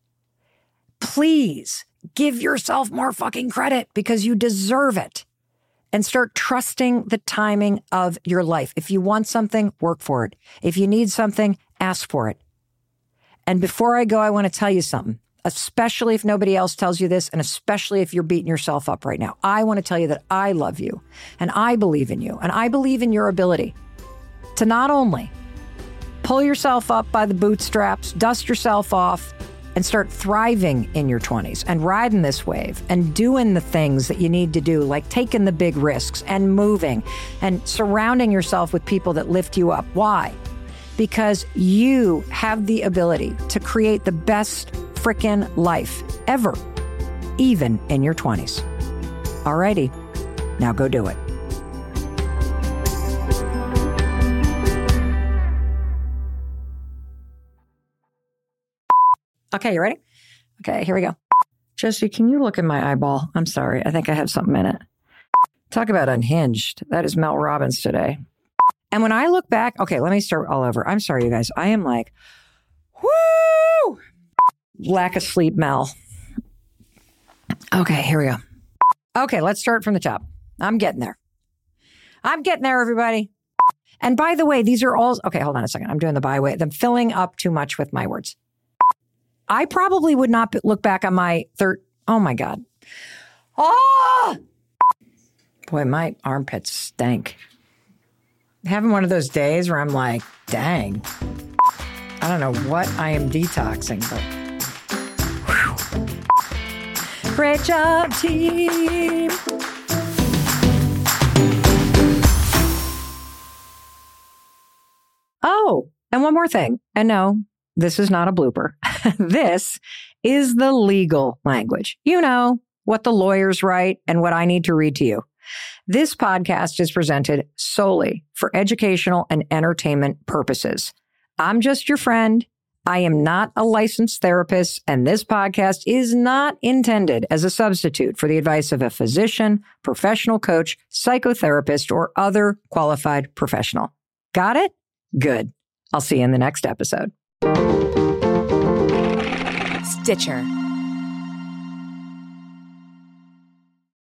Please give yourself more fucking credit because you deserve it. And start trusting the timing of your life. If you want something, work for it. If you need something, ask for it. And before I go, I want to tell you something, especially if nobody else tells you this, and especially if you're beating yourself up right now. I want to tell you that I love you, and I believe in you, and I believe in your ability to not only pull yourself up by the bootstraps, dust yourself off, and start thriving in your twenties and riding this wave and doing the things that you need to do, like taking the big risks and moving and surrounding yourself with people that lift you up. Why? Because you have the ability to create the best frickin' life ever, even in your twenties. Alrighty, now go do it. Okay, you ready? Okay, here we go. Jesse, can you look in my eyeball? I'm sorry. I think I have something in it. Talk about unhinged. That is Mel Robbins today. And when I look back, okay, let me start all over. I'm sorry, you guys. I am like, whoo! Lack of sleep, Mel. Okay, here we go. Okay, let's start from the top. I'm getting there. I'm getting there, everybody. And by the way, these are all, okay, hold on a second. I'm doing the byway. I'm filling up too much with my words. I probably would not look back on my third. Oh my God. Oh, boy, my armpits stink. Having one of those days where I'm like, dang, I don't know what I am detoxing, but whew. Great job, team. Oh, and one more thing. And no, this is not a blooper. This is the legal language. You know, what the lawyers write and what I need to read to you. This podcast is presented solely for educational and entertainment purposes. I'm just your friend. I am not a licensed therapist, and this podcast is not intended as a substitute for the advice of a physician, professional coach, psychotherapist, or other qualified professional. Got it? Good. I'll see you in the next episode. Stitcher.